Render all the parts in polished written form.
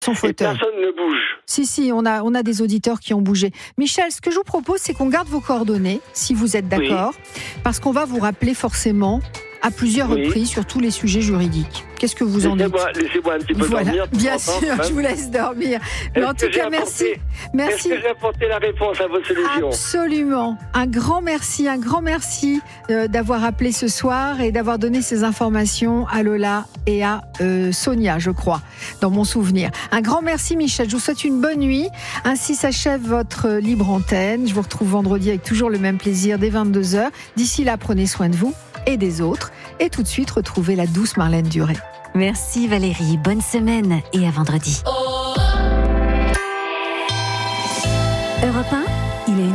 Son fauteuil. Et personne ne bouge. Si, on a des auditeurs qui ont bougé. Michel, ce que je vous propose, c'est qu'on garde vos coordonnées, si vous êtes d'accord, parce qu'on va vous rappeler forcément à plusieurs reprises sur tous les sujets juridiques. Qu'est-ce que vous en dites ? Laissez-moi un petit peu dormir. Bien sûr, je vous laisse dormir. Mais en tout cas, merci. Est-ce que j'ai apporté la réponse à votre solution ? Absolument. Un grand merci d'avoir appelé ce soir et d'avoir donné ces informations à Lola et à Sonia, je crois, dans mon souvenir. Un grand merci, Michel. Je vous souhaite une bonne nuit. Ainsi s'achève votre libre antenne. Je vous retrouve vendredi avec toujours le même plaisir dès 22h. D'ici là, prenez soin de vous et des autres. Et tout de suite, retrouvez la douce Marlène Duré. Merci Valérie, bonne semaine et à vendredi. Europe 1, il est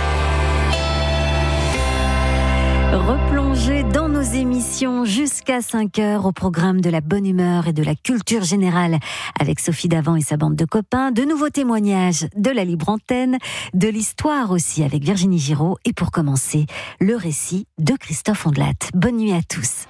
1h. Replongez dans nos émissions jusqu'à 5h au programme de la bonne humeur et de la culture générale avec Sophie Davant et sa bande de copains, de nouveaux témoignages de la libre antenne, de l'histoire aussi avec Virginie Giraud et pour commencer, le récit de Christophe Ondelat. Bonne nuit à tous.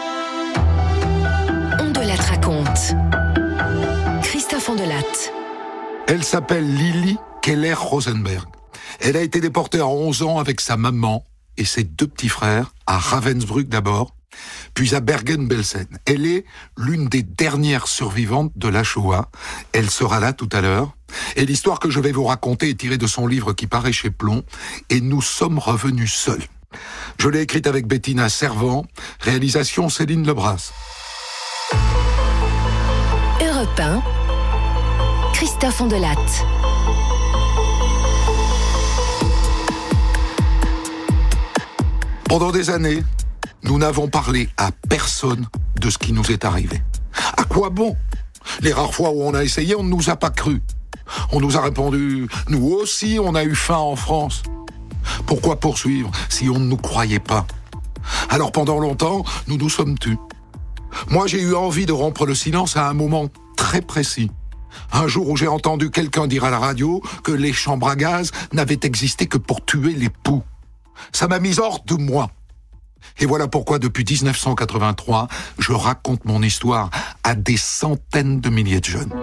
Ondelat raconte. Christophe Ondelat. Elle s'appelle Lily Keller-Rosenberg. Elle a été déportée à 11 ans avec sa maman et ses 2 petits frères, à Ravensbrück d'abord, puis à Bergen-Belsen. Elle est l'une des dernières survivantes de la Shoah. Elle sera là tout à l'heure. Et l'histoire que je vais vous raconter est tirée de son livre qui paraît chez Plomb, et Nous sommes revenus seuls. Je l'ai écrite avec Bettina Servant, réalisation Céline Lebras. Europe 1, Christophe Ondelat. Pendant des années, nous n'avons parlé à personne de ce qui nous est arrivé. À quoi bon ? Les rares fois où on a essayé, on ne nous a pas cru. On nous a répondu « Nous aussi, on a eu faim en France ». Pourquoi poursuivre si on ne nous croyait pas ? Alors pendant longtemps, nous nous sommes tus. Moi, j'ai eu envie de rompre le silence à un moment très précis. Un jour où j'ai entendu quelqu'un dire à la radio que les chambres à gaz n'avaient existé que pour tuer les poux. Ça m'a mis hors de moi. Et voilà pourquoi, depuis 1983, je raconte mon histoire à des centaines de milliers de jeunes.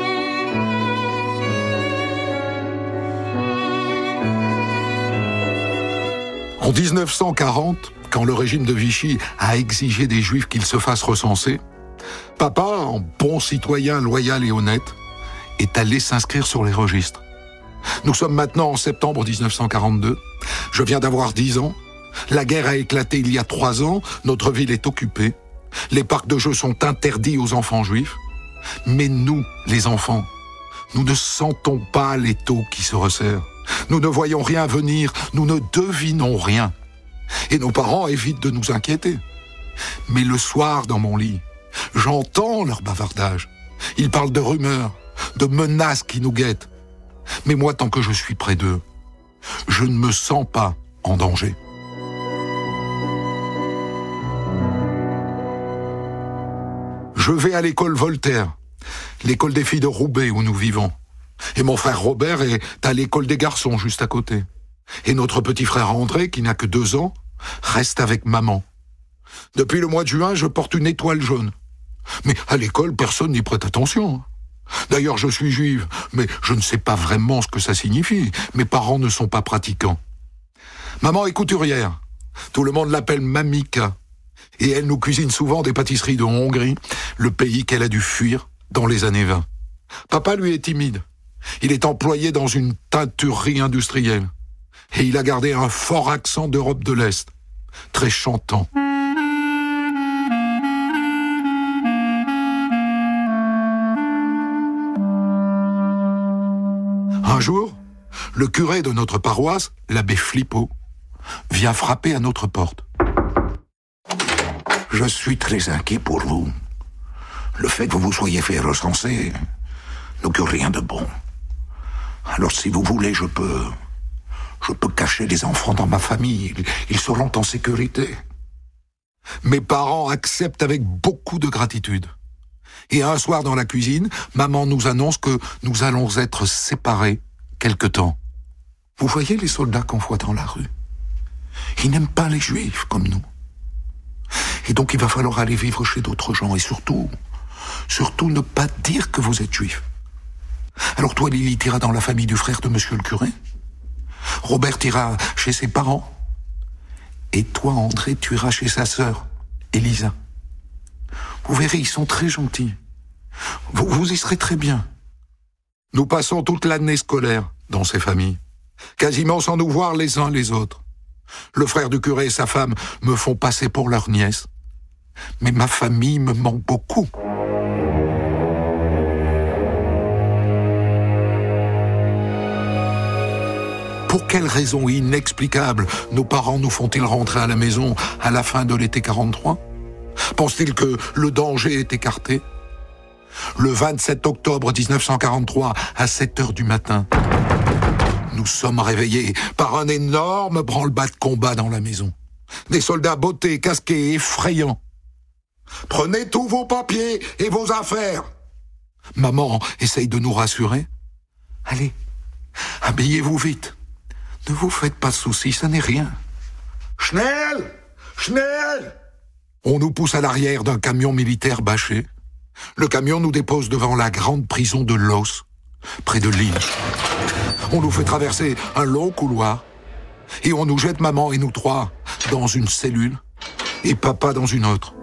En 1940, quand le régime de Vichy a exigé des Juifs qu'ils se fassent recenser, papa, en bon citoyen loyal et honnête, est allé s'inscrire sur les registres. Nous sommes maintenant en septembre 1942. Je viens d'avoir 10 ans. La guerre a éclaté il y a 3 ans. Notre ville est occupée. Les parcs de jeux sont interdits aux enfants juifs. Mais nous, les enfants, nous ne sentons pas l'étau qui se resserre. Nous ne voyons rien venir. Nous ne devinons rien. Et nos parents évitent de nous inquiéter. Mais le soir, dans mon lit, j'entends leur bavardage. Ils parlent de rumeurs, de menaces qui nous guettent. Mais moi, tant que je suis près d'eux, je ne me sens pas en danger. Je vais à l'école Voltaire, l'école des filles de Roubaix où nous vivons. Et mon frère Robert est à l'école des garçons juste à côté. Et notre petit frère André, qui n'a que 2 ans, reste avec maman. Depuis le mois de juin, je porte une étoile jaune. Mais à l'école, personne n'y prête attention. D'ailleurs, je suis juive, mais je ne sais pas vraiment ce que ça signifie. Mes parents ne sont pas pratiquants. Maman est couturière. Tout le monde l'appelle Mamika. Et elle nous cuisine souvent des pâtisseries de Hongrie, le pays qu'elle a dû fuir dans les années 20. Papa, lui, est timide. Il est employé dans une teinturerie industrielle. Et il a gardé un fort accent d'Europe de l'Est, très chantant. Un jour, le curé de notre paroisse, l'abbé Flippo, vient frapper à notre porte. Je suis très inquiet pour vous. Le fait que vous vous soyez fait recenser n'augure rien de bon. Alors si vous voulez, je peux cacher les enfants dans ma famille. Ils seront en sécurité. Mes parents acceptent avec beaucoup de gratitude. Et un soir dans la cuisine, maman nous annonce que nous allons être séparés quelque temps. Vous voyez les soldats qu'on voit dans la rue ? Ils n'aiment pas les juifs comme nous. Et donc il va falloir aller vivre chez d'autres gens et surtout ne pas dire que vous êtes juif. Alors toi, Lily, t'iras dans la famille du frère de monsieur le curé. Robert ira chez ses parents. Et toi, André, tu iras chez sa sœur, Elisa. Vous verrez, ils sont très gentils. Vous y serez très bien. Nous passons toute l'année scolaire dans ces familles, quasiment sans nous voir les uns les autres. Le frère du curé et sa femme me font passer pour leur nièce. Mais ma famille me manque beaucoup. Pour quelle raison inexplicable nos parents nous font-ils rentrer à la maison à la fin de l'été 43 ? Pensent-ils que le danger est écarté ? Le 27 octobre 1943, à 7h du matin, nous sommes réveillés par un énorme branle-bas de combat dans la maison. Des soldats bottés, casqués, effrayants. « Prenez tous vos papiers et vos affaires !» Maman essaye de nous rassurer. « Allez, habillez-vous vite. Ne vous faites pas de soucis, ça n'est rien. »« Schnell ! Schnell !» On nous pousse à l'arrière d'un camion militaire bâché. Le camion nous dépose devant la grande prison de Loos, près de Lille. On nous fait traverser un long couloir et on nous jette maman et nous trois dans une cellule et papa dans une autre.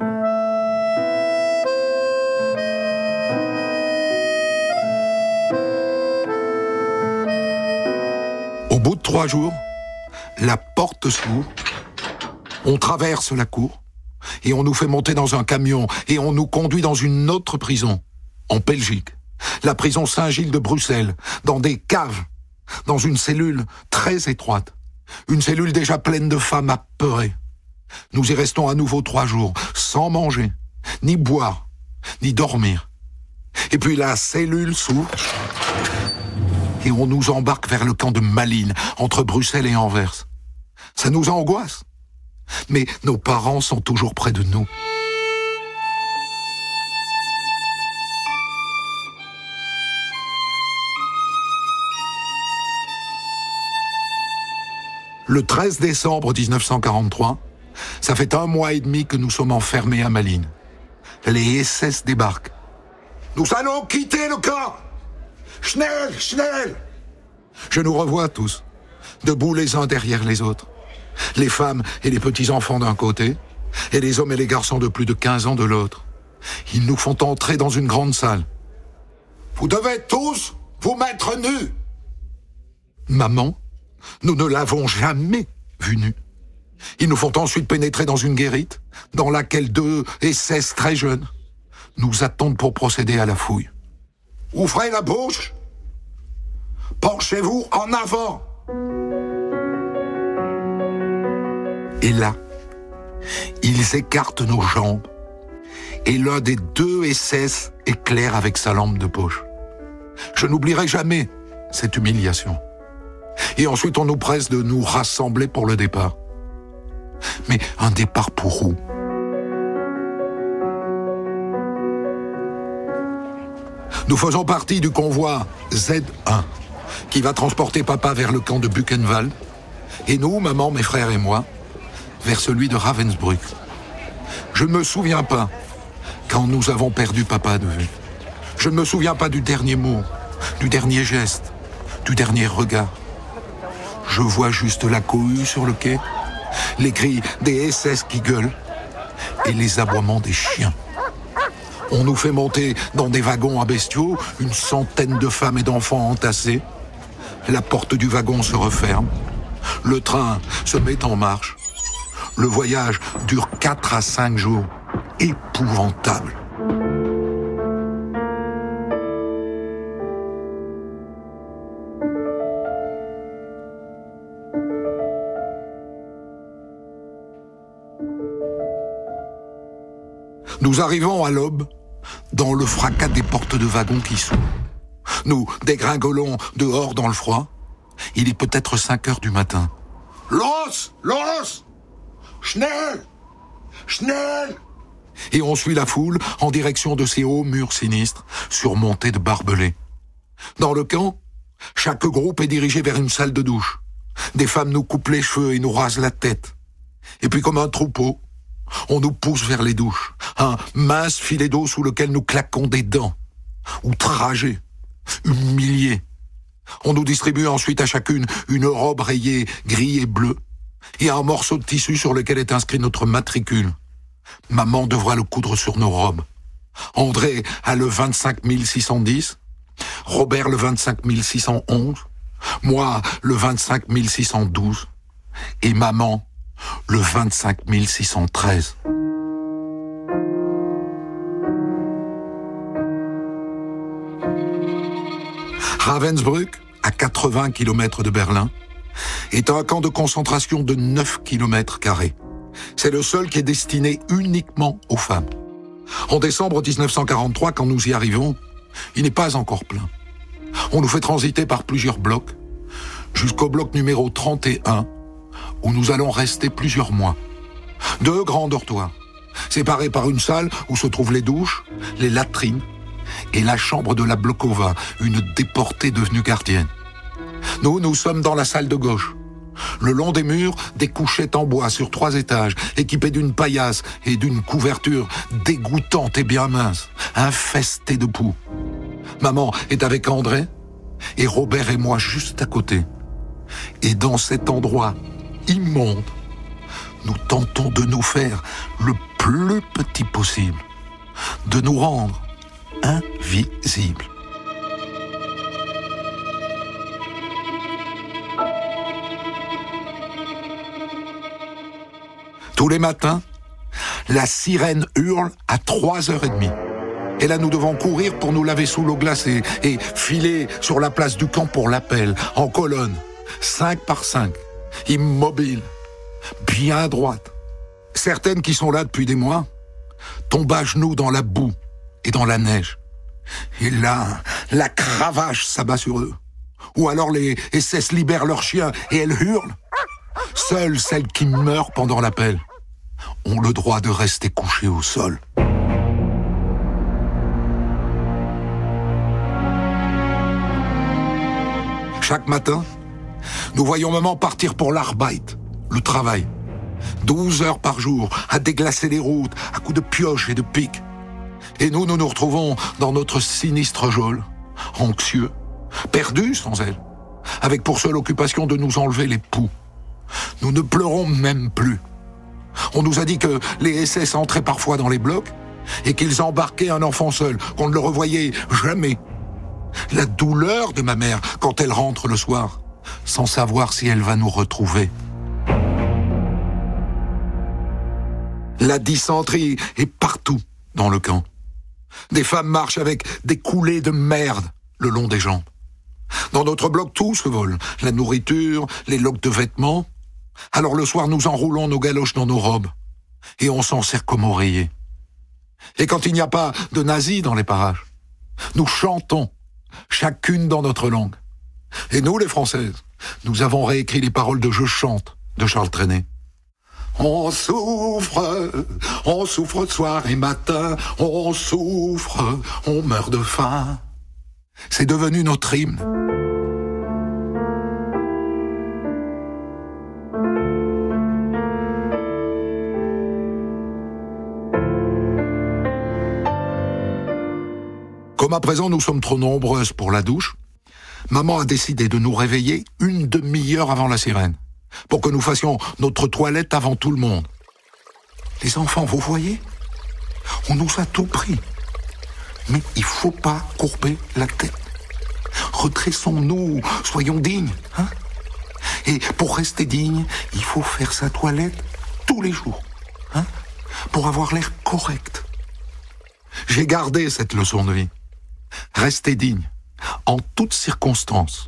Au bout de 3 jours, la porte s'ouvre, on traverse la cour et on nous fait monter dans un camion et on nous conduit dans une autre prison, en Belgique, la prison Saint-Gilles de Bruxelles, dans des caves, dans une cellule très étroite, une cellule déjà pleine de femmes apeurées. Nous y restons à nouveau 3 jours, sans manger, ni boire, ni dormir. Et puis la cellule s'ouvre et on nous embarque vers le camp de Malines, entre Bruxelles et Anvers. Ça nous angoisse, mais nos parents sont toujours près de nous. Le 13 décembre 1943, ça fait 1 mois et demi que nous sommes enfermés à Malines. Les SS débarquent. « Nous allons quitter le camp ! Schnell, Schnell !» Je nous revois tous, debout les uns derrière les autres. Les femmes et les petits-enfants d'un côté, et les hommes et les garçons de plus de 15 ans de l'autre. Ils nous font entrer dans une grande salle. « Vous devez tous vous mettre nus !» Maman, nous ne l'avons jamais vue nue. Ils nous font ensuite pénétrer dans une guérite, dans laquelle 2 SS très jeunes nous attendent pour procéder à la fouille. « Ouvrez la bouche ! Penchez-vous en avant !» Et là, ils écartent nos jambes et l'un des 2 SS éclaire avec sa lampe de poche. Je n'oublierai jamais cette humiliation. Et ensuite, on nous presse de nous rassembler pour le départ. Mais un départ pour où ? Nous faisons partie du convoi Z1 qui va transporter papa vers le camp de Buchenwald et nous, maman, mes frères et moi, vers celui de Ravensbrück. Je ne me souviens pas quand nous avons perdu papa de vue. Je ne me souviens pas du dernier mot, du dernier geste, du dernier regard. Je vois juste la cohue sur le quai, les cris des SS qui gueulent et les aboiements des chiens. On nous fait monter dans des wagons à bestiaux, une centaine de femmes et d'enfants entassés. La porte du wagon se referme. Le train se met en marche. Le voyage dure 4 à 5 jours. Épouvantable. Nous arrivons à l'aube, dans le fracas des portes de wagon qui s'ouvrent. Nous dégringolons dehors dans le froid. Il est peut-être 5h du matin. Los! Los! Schnell! Schnell! Et on suit la foule en direction de ces hauts murs sinistres, surmontés de barbelés. Dans le camp, chaque groupe est dirigé vers une salle de douche. Des femmes nous coupent les cheveux et nous rasent la tête. Et puis comme un troupeau, on nous pousse vers les douches. Un mince filet d'eau sous lequel nous claquons des dents. Outragés, humiliés. On nous distribue ensuite à chacune une robe rayée gris et bleu et un morceau de tissu sur lequel est inscrit notre matricule. Maman devra le coudre sur nos robes. André a le 25 610, Robert le 25 611, moi le 25 612 et maman le 25 613. Ravensbrück, à 80 km de Berlin, est un camp de concentration de 9 km². C'est le seul qui est destiné uniquement aux femmes. En décembre 1943, quand nous y arrivons, il n'est pas encore plein. On nous fait transiter par plusieurs blocs, jusqu'au bloc numéro 31, où nous allons rester plusieurs mois. 2 grands dortoirs, séparés par une salle où se trouvent les douches, les latrines et la chambre de la Blokova, une déportée devenue gardienne. Nous sommes dans la salle de gauche. Le long des murs, des couchettes en bois sur 3 étages, équipées d'une paillasse et d'une couverture dégoûtante et bien mince, infestée de poux. Maman est avec André, et Robert et moi juste à côté. Et dans cet endroit immonde, nous tentons de nous faire le plus petit possible, de nous rendre invisibles. Tous les matins, la sirène hurle à 3h30. Et là, nous devons courir pour nous laver sous l'eau glacée et filer sur la place du camp pour l'appel, en colonne, 5 par 5, immobiles, bien droites. Certaines qui sont là depuis des mois tombent à genoux dans la boue et dans la neige. Et là, la cravache s'abat sur eux. Ou alors les SS libèrent leurs chiens et elles hurlent. Seules celles qui meurent pendant l'appel ont le droit de rester couchées au sol. Chaque matin, nous voyons maman partir pour l'Arbeit, le travail. 12 heures par jour, à déglacer les routes, à coups de pioche et de pique. Et nous nous retrouvons dans notre sinistre geôle, anxieux, perdus sans elle, avec pour seule occupation de nous enlever les poux. Nous ne pleurons même plus. On nous a dit que les SS entraient parfois dans les blocs et qu'ils embarquaient un enfant seul, qu'on ne le revoyait jamais. La douleur de ma mère quand elle rentre le soir, sans savoir si elle va nous retrouver. La dysenterie est partout dans le camp. Des femmes marchent avec des coulées de merde le long des jambes. Dans notre bloc, tout se vole. La nourriture, les loques de vêtements. Alors le soir, nous enroulons nos galoches dans nos robes. Et on s'en sert comme oreiller. Et quand il n'y a pas de nazis dans les parages, nous chantons, chacune dans notre langue. Et nous, les Françaises, nous avons réécrit les paroles de Je chante de Charles Trenet. On souffre soir et matin, on souffre, on meurt de faim. C'est devenu notre hymne. Comme à présent nous sommes trop nombreuses pour la douche, maman a décidé de nous réveiller une demi-heure avant la sirène, pour que nous fassions notre toilette avant tout le monde. Les enfants, vous voyez, on nous a tout pris. Mais il faut pas courber la tête. Redressons-nous, soyons dignes. Hein? Et pour rester digne, il faut faire sa toilette tous les jours, hein? Pour avoir l'air correct. J'ai gardé cette leçon de vie. Rester digne, en toutes circonstances.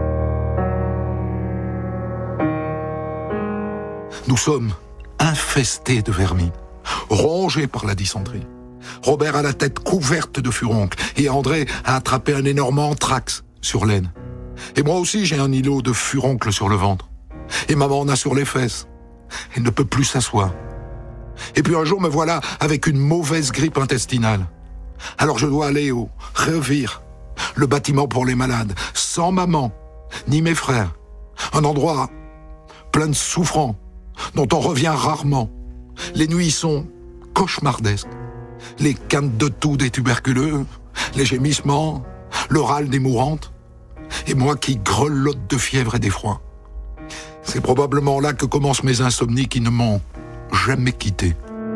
Nous sommes infestés de vermine, rongés par la dysenterie. Robert a la tête couverte de furoncles et André a attrapé un énorme anthrax sur l'aine. Et moi aussi, j'ai un îlot de furoncles sur le ventre. Et maman en a sur les fesses. Elle ne peut plus s'asseoir. Et puis un jour, me voilà avec une mauvaise grippe intestinale. Alors je dois aller au Revir, le bâtiment pour les malades, sans maman, ni mes frères. Un endroit plein de souffrants, dont on revient rarement. Les nuits sont cauchemardesques. Les cannes de toux des tuberculeux, les gémissements, le râle des mourantes, et moi qui grelotte de fièvre et d'effroi. C'est probablement là que commencent mes insomnies qui ne m'ont jamais quitté.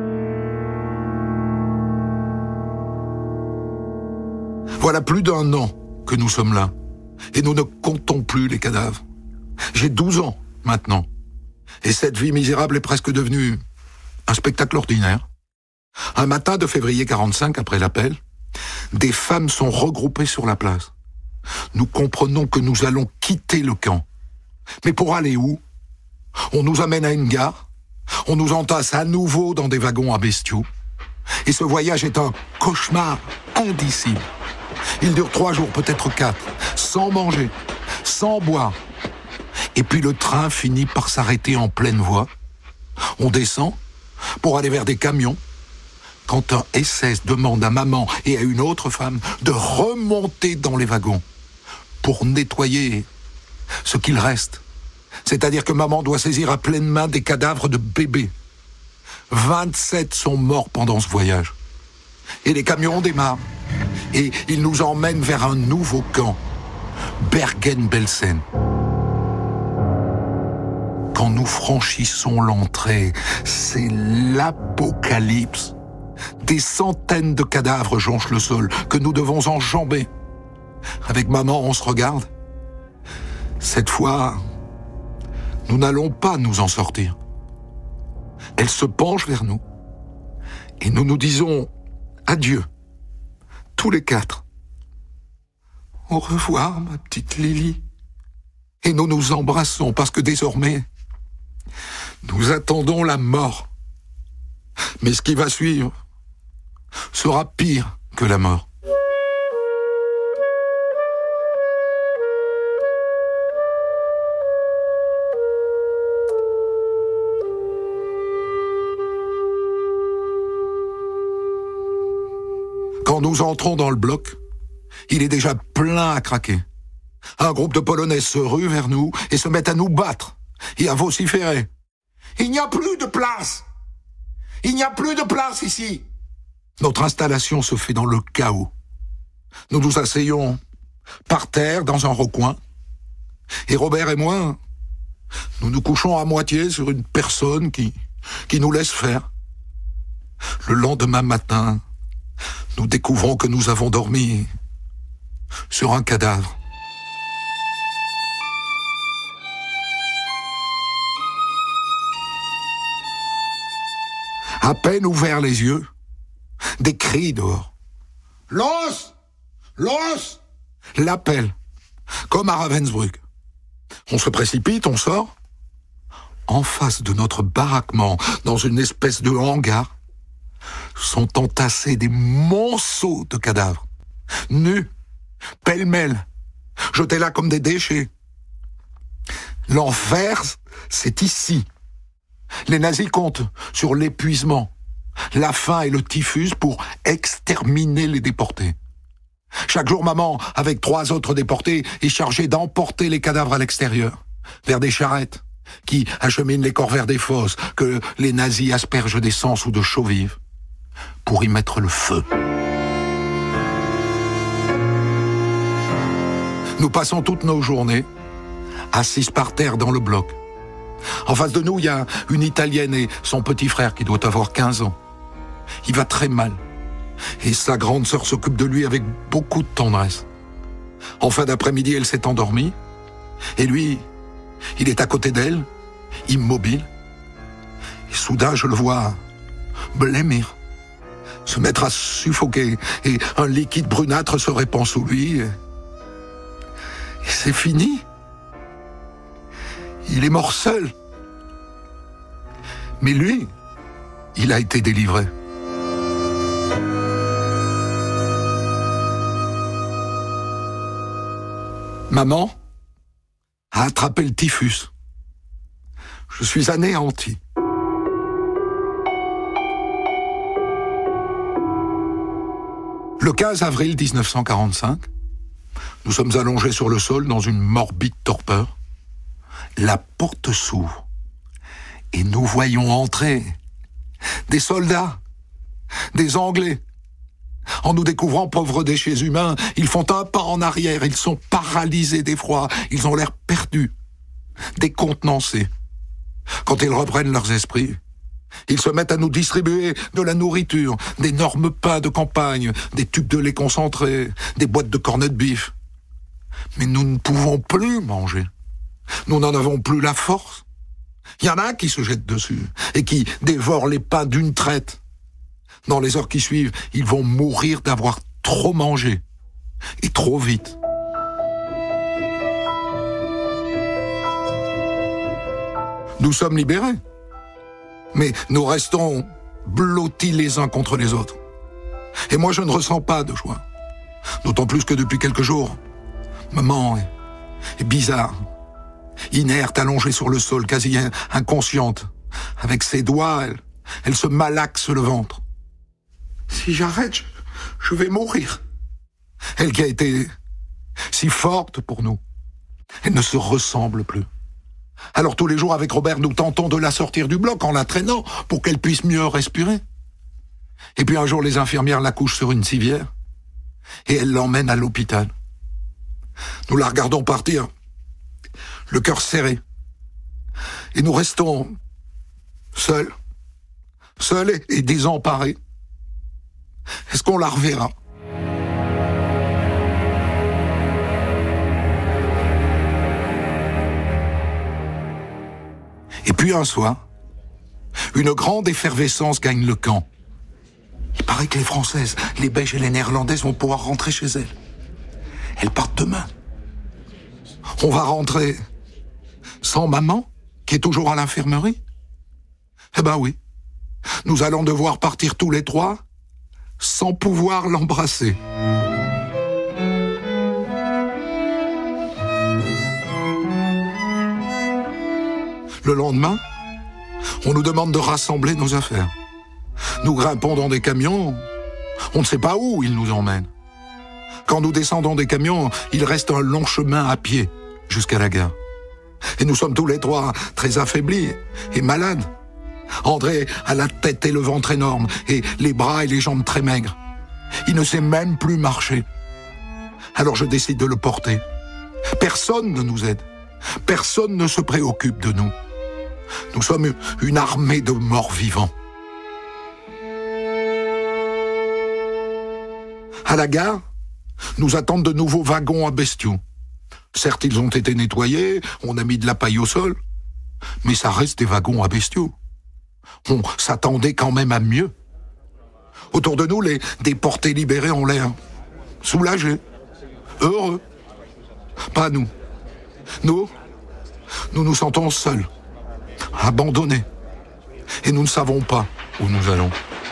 Voilà plus d'1 an que nous sommes là, et nous ne comptons plus les cadavres. J'ai 12 ans maintenant, et cette vie misérable est presque devenue un spectacle ordinaire. Un matin de février 45, après l'appel, des femmes sont regroupées sur la place. Nous comprenons que nous allons quitter le camp. Mais pour aller où? On nous amène à une gare, on nous entasse à nouveau dans des wagons à bestiaux, et ce voyage est un cauchemar indicible. Il dure 3 jours, peut-être 4, sans manger, sans boire. Et puis le train finit par s'arrêter en pleine voie. On descend pour aller vers des camions, quand un SS demande à maman et à une autre femme de remonter dans les wagons pour nettoyer ce qu'il reste. C'est-à-dire que maman doit saisir à pleine main des cadavres de bébés. 27 sont morts pendant ce voyage. Et les camions démarrent. Et ils nous emmènent vers un nouveau camp, Bergen-Belsen. Quand nous franchissons l'entrée, c'est l'apocalypse. Des centaines de cadavres jonchent le sol que nous devons enjamber. Avec maman, on se regarde. Cette fois, nous n'allons pas nous en sortir. Elle se penche vers nous et nous nous disons adieu, tous les 4. Au revoir, ma petite Lily. Et nous nous embrassons parce que désormais, nous attendons la mort. Mais ce qui va suivre sera pire que la mort. Quand nous entrons dans le bloc, il est déjà plein à craquer. Un groupe de Polonais se rue vers nous et se met à nous battre et à vociférer. « Il n'y a plus de place! Il n'y a plus de place ici !» Notre installation se fait dans le chaos. Nous nous asseyons par terre dans un recoin. Et Robert et moi, nous nous couchons à moitié sur une personne qui nous laisse faire. Le lendemain matin, nous découvrons que nous avons dormi sur un cadavre. À peine ouverts les yeux, des cris dehors. « Los! Los !» L'appel, comme à Ravensbrück. On se précipite, on sort. En face de notre baraquement, dans une espèce de hangar, sont entassés des monceaux de cadavres, nus, pêle-mêle, jetés là comme des déchets. L'enfer, c'est ici. Les nazis comptent sur l'épuisement, la faim et le typhus pour exterminer les déportés. Chaque jour, maman, avec 3 autres déportés, est chargée d'emporter les cadavres à l'extérieur, vers des charrettes, qui acheminent les corps vers des fosses, que les nazis aspergent d'essence ou de chaux vive, pour y mettre le feu. Nous passons toutes nos journées assises par terre dans le bloc. En face de nous, il y a une Italienne et son petit frère qui doit avoir 15 ans. Il va très mal. Et sa grande sœur s'occupe de lui avec beaucoup de tendresse. En fin d'après-midi, elle s'est endormie. Et lui, il est à côté d'elle, immobile. Et soudain, je le vois blêmir, se mettre à suffoquer. Et un liquide brunâtre se répand sous lui. Et c'est fini. Il est mort seul. Mais lui, il a été délivré. Maman a attrapé le typhus. Je suis anéanti. Le 15 avril 1945, nous sommes allongés sur le sol dans une morbide torpeur. La porte s'ouvre et nous voyons entrer des soldats, des Anglais, En nous découvrant pauvres déchets humains, ils font un pas en arrière, ils sont paralysés d'effroi, ils ont l'air perdus, décontenancés. Quand ils reprennent leurs esprits, ils se mettent à nous distribuer de la nourriture, d'énormes pains de campagne, des tubes de lait concentré, des boîtes de cornets de bif. Mais nous ne pouvons plus manger. Nous n'en avons plus la force. Il y en a qui se jettent dessus et qui dévorent les pains d'une traite. Dans les heures qui suivent, ils vont mourir d'avoir trop mangé et trop vite. Nous sommes libérés, mais nous restons blottis les uns contre les autres. Et moi, je ne ressens pas de joie. D'autant plus que depuis quelques jours, maman est bizarre, inerte, allongée sur le sol, quasi inconsciente. Avec ses doigts, elle se malaxe le ventre. Si j'arrête, je vais mourir. Elle qui a été si forte pour nous, elle ne se ressemble plus. Alors tous les jours avec Robert, nous tentons de la sortir du bloc en la traînant pour qu'elle puisse mieux respirer. Et puis un jour, les infirmières la couchent sur une civière et elles l'emmènent à l'hôpital. Nous la regardons partir, le cœur serré. Et nous restons seuls et désemparés. Est-ce qu'on la reverra ? Et puis un soir, une grande effervescence gagne le camp. Il paraît que les Françaises, les Belges et les Néerlandaises vont pouvoir rentrer chez elles. Elles partent demain. On va rentrer sans maman, qui est toujours à l'infirmerie ? Eh ben oui, nous allons devoir partir tous les trois sans pouvoir l'embrasser. Le lendemain, on nous demande de rassembler nos affaires. Nous grimpons dans des camions, on ne sait pas où ils nous emmènent. Quand nous descendons des camions, il reste un long chemin à pied jusqu'à la gare. Et nous sommes tous les trois très affaiblis et malades. André a la tête et le ventre énormes et les bras et les jambes très maigres. Il ne sait même plus marcher. Alors je décide de le porter. Personne ne nous aide. Personne ne se préoccupe de nous. Nous sommes une armée de morts vivants. À la gare, nous attendent de nouveaux wagons à bestiaux. Certes, ils ont été nettoyés, on a mis de la paille au sol, mais ça reste des wagons à bestiaux. On s'attendait quand même à mieux. Autour de nous, les déportés libérés ont l'air soulagés, heureux. Pas nous. Nous nous sentons seuls, abandonnés. Et nous ne savons pas où nous allons.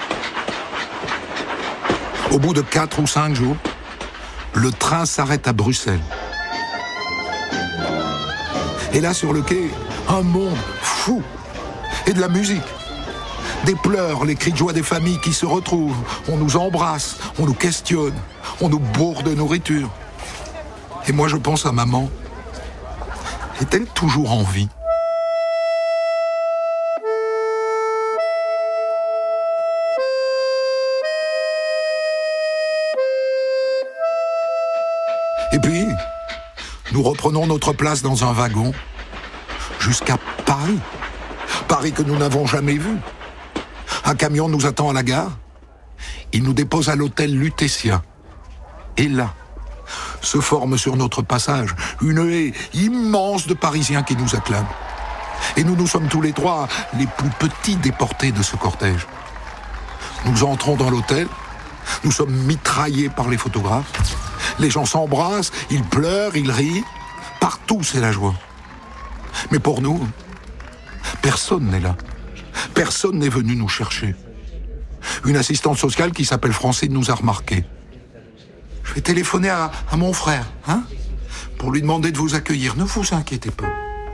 Au bout de 4 ou 5 jours, le train s'arrête à Bruxelles. Et là, sur le quai, un monde fou. Et de la musique. Des pleurs, les cris de joie des familles qui se retrouvent. On nous embrasse, on nous questionne, on nous bourre de nourriture. Et moi, je pense à maman. Est-elle toujours en vie ? Et puis, nous reprenons notre place dans un wagon jusqu'à Paris. Paris que nous n'avons jamais vu. Un camion nous attend à la gare. Il nous dépose à l'hôtel Lutetia. Et là, se forme sur notre passage une haie immense de Parisiens qui nous acclament. Et nous sommes tous les trois les plus petits déportés de ce cortège. Nous entrons dans l'hôtel. Nous sommes mitraillés par les photographes. Les gens s'embrassent, ils pleurent, ils rient. Partout, c'est la joie. Mais pour nous, personne n'est là. Personne n'est venu nous chercher. Une assistante sociale qui s'appelle Francine nous a remarqués. Je vais téléphoner à mon frère, pour lui demander de vous accueillir. Ne vous inquiétez pas.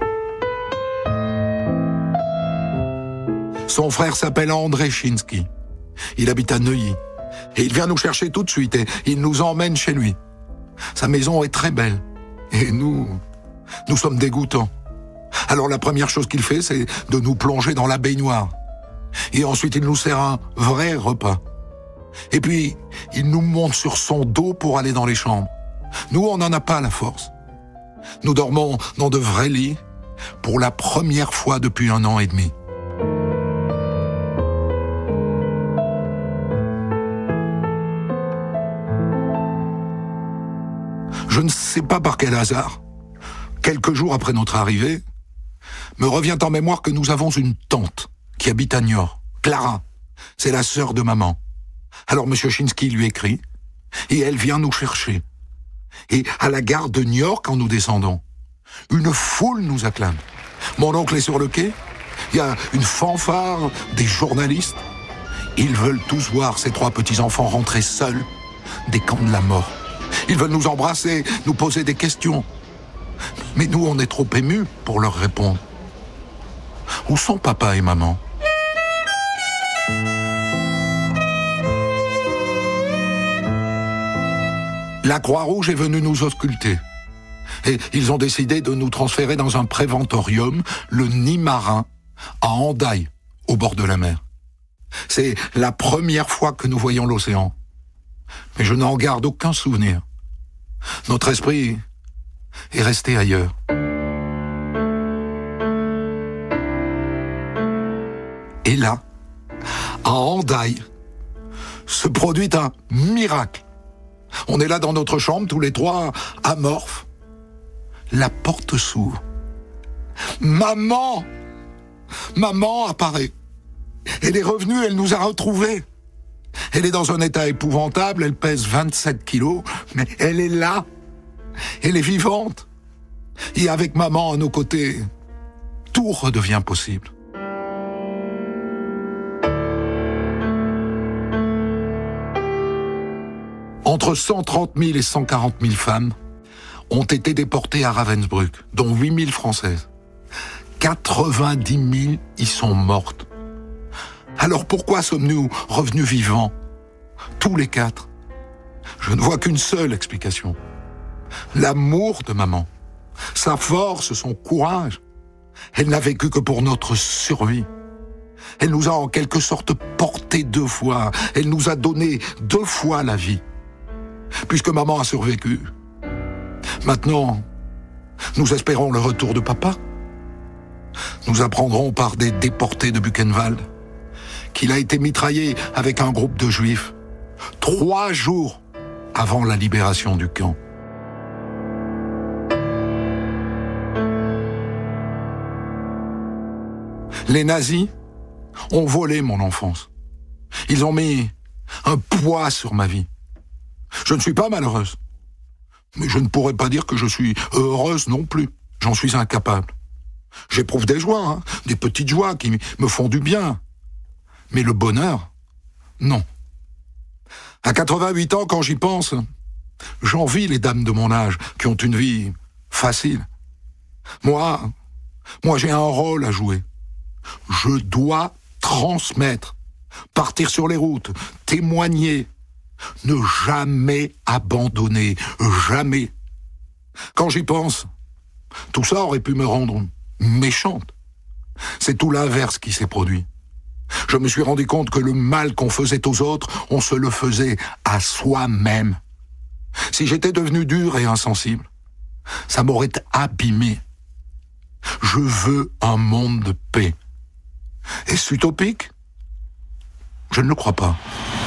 Son frère s'appelle André Chinsky. Il habite à Neuilly. Et il vient nous chercher tout de suite et il nous emmène chez lui. Sa maison est très belle. Et nous sommes dégoûtants. Alors la première chose qu'il fait, c'est de nous plonger dans la baignoire. Et ensuite, il nous sert un vrai repas. Et puis, il nous monte sur son dos pour aller dans les chambres. Nous, on n'en a pas la force. Nous dormons dans de vrais lits pour la première fois depuis 1 an et demi. Je ne sais pas par quel hasard, quelques jours après notre arrivée, me revient en mémoire que nous avons une tante qui habite à Niort, Clara. C'est la sœur de maman. Alors M. Chinsky lui écrit, et elle vient nous chercher. Et à la gare de Niort, quand nous descendons, une foule nous acclame. Mon oncle est sur le quai, il y a une fanfare, des journalistes. Ils veulent tous voir ces 3 petits-enfants rentrer seuls des camps de la mort. Ils veulent nous embrasser, nous poser des questions. Mais nous, on est trop émus pour leur répondre. Où sont papa et maman ? La Croix-Rouge est venue nous ausculter. Et ils ont décidé de nous transférer dans un préventorium, le Nid Marin, à Hendaye, au bord de la mer. C'est la première fois que nous voyons l'océan. Mais je n'en garde aucun souvenir. Notre esprit est resté ailleurs. Et là, à Hendaye, se produit un miracle. On est là dans notre chambre, tous les 3, amorphes. La porte s'ouvre. Maman apparaît. Elle est revenue, elle nous a retrouvés. Elle est dans un état épouvantable, elle pèse 27 kilos, mais elle est là. Elle est vivante. Et avec maman à nos côtés, tout redevient possible. Entre 130 000 et 140 000 femmes ont été déportées à Ravensbrück, dont 8 000 françaises. 90 000 y sont mortes. Alors pourquoi sommes-nous revenus vivants, tous les 4 ? Je ne vois qu'une seule explication. L'amour de maman, sa force, son courage. Elle n'a vécu que pour notre survie. Elle nous a en quelque sorte portés 2 fois. Elle nous a donné 2 fois la vie. Puisque maman a survécu. Maintenant, nous espérons le retour de papa. Nous apprendrons par des déportés de Buchenwald qu'il a été mitraillé avec un groupe de juifs 3 jours avant la libération du camp. Les nazis ont volé mon enfance. Ils ont mis un poids sur ma vie. Je ne suis pas malheureuse. Mais je ne pourrais pas dire que je suis heureuse non plus. J'en suis incapable. J'éprouve des joies, des petites joies qui me font du bien. Mais le bonheur, non. À 88 ans, quand j'y pense, j'envie les dames de mon âge qui ont une vie facile. Moi, j'ai un rôle à jouer. Je dois transmettre, partir sur les routes, témoigner, ne jamais abandonner, jamais. Quand j'y pense, tout ça aurait pu me rendre méchante. C'est tout l'inverse qui s'est produit. Je me suis rendu compte que le mal qu'on faisait aux autres, on se le faisait à soi-même. Si j'étais devenu dur et insensible, ça m'aurait abîmé. Je veux un monde de paix. Est-ce utopique ? Je ne le crois pas.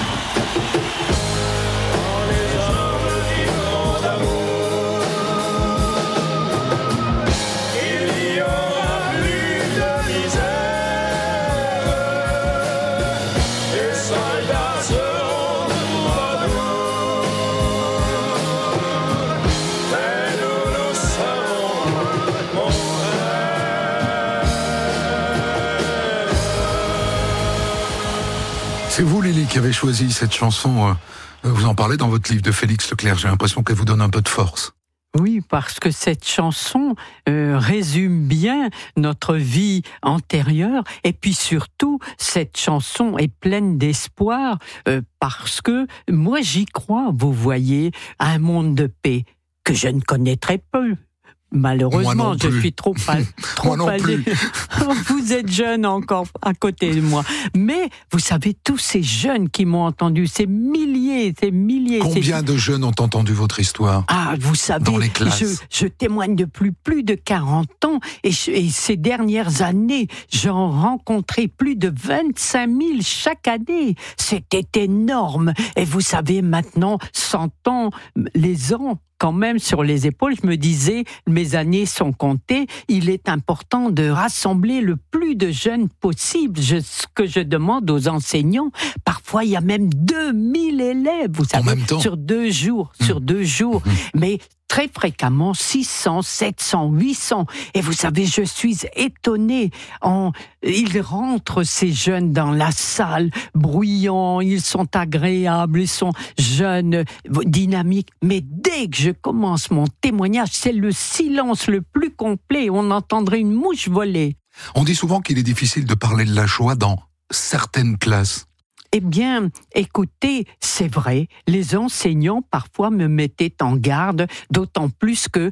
C'est vous, Lily, qui avez choisi cette chanson. Vous en parlez dans votre livre de Félix Leclerc. J'ai l'impression qu'elle vous donne un peu de force. Oui, parce que cette chanson résume bien notre vie antérieure. Et puis surtout, cette chanson est pleine d'espoir parce que moi, j'y crois, vous voyez, à un monde de paix que je ne connais très peu. Malheureusement, je suis trop Moi non âgée. plus. Vous êtes jeune encore à côté de moi. Mais vous savez, tous ces jeunes qui m'ont entendu, ces milliers. Combien de jeunes ont entendu votre histoire? Ah, vous savez, dans les classes. Je témoigne depuis plus de 40 ans et ces dernières années, j'en rencontrais plus de 25 000 chaque année. C'était énorme. Et vous savez, maintenant, 100 ans, les ans quand même sur les épaules, je me disais, mes années sont comptées, il est important de rassembler le plus de jeunes possible. Ce que je demande aux enseignants, parfois il y a même 2000 élèves, vous savez, en même temps. sur 2 jours, mais très fréquemment 600, 700, 800. Et vous savez, je suis étonnée. Ils rentrent, ces jeunes, dans la salle, bruyants, ils sont agréables, ils sont jeunes, dynamiques. Mais dès que je commence mon témoignage, c'est le silence le plus complet. On entendrait une mouche voler. On dit souvent qu'il est difficile de parler de la Shoah dans certaines classes. Eh bien, écoutez, c'est vrai, les enseignants parfois me mettaient en garde, d'autant plus que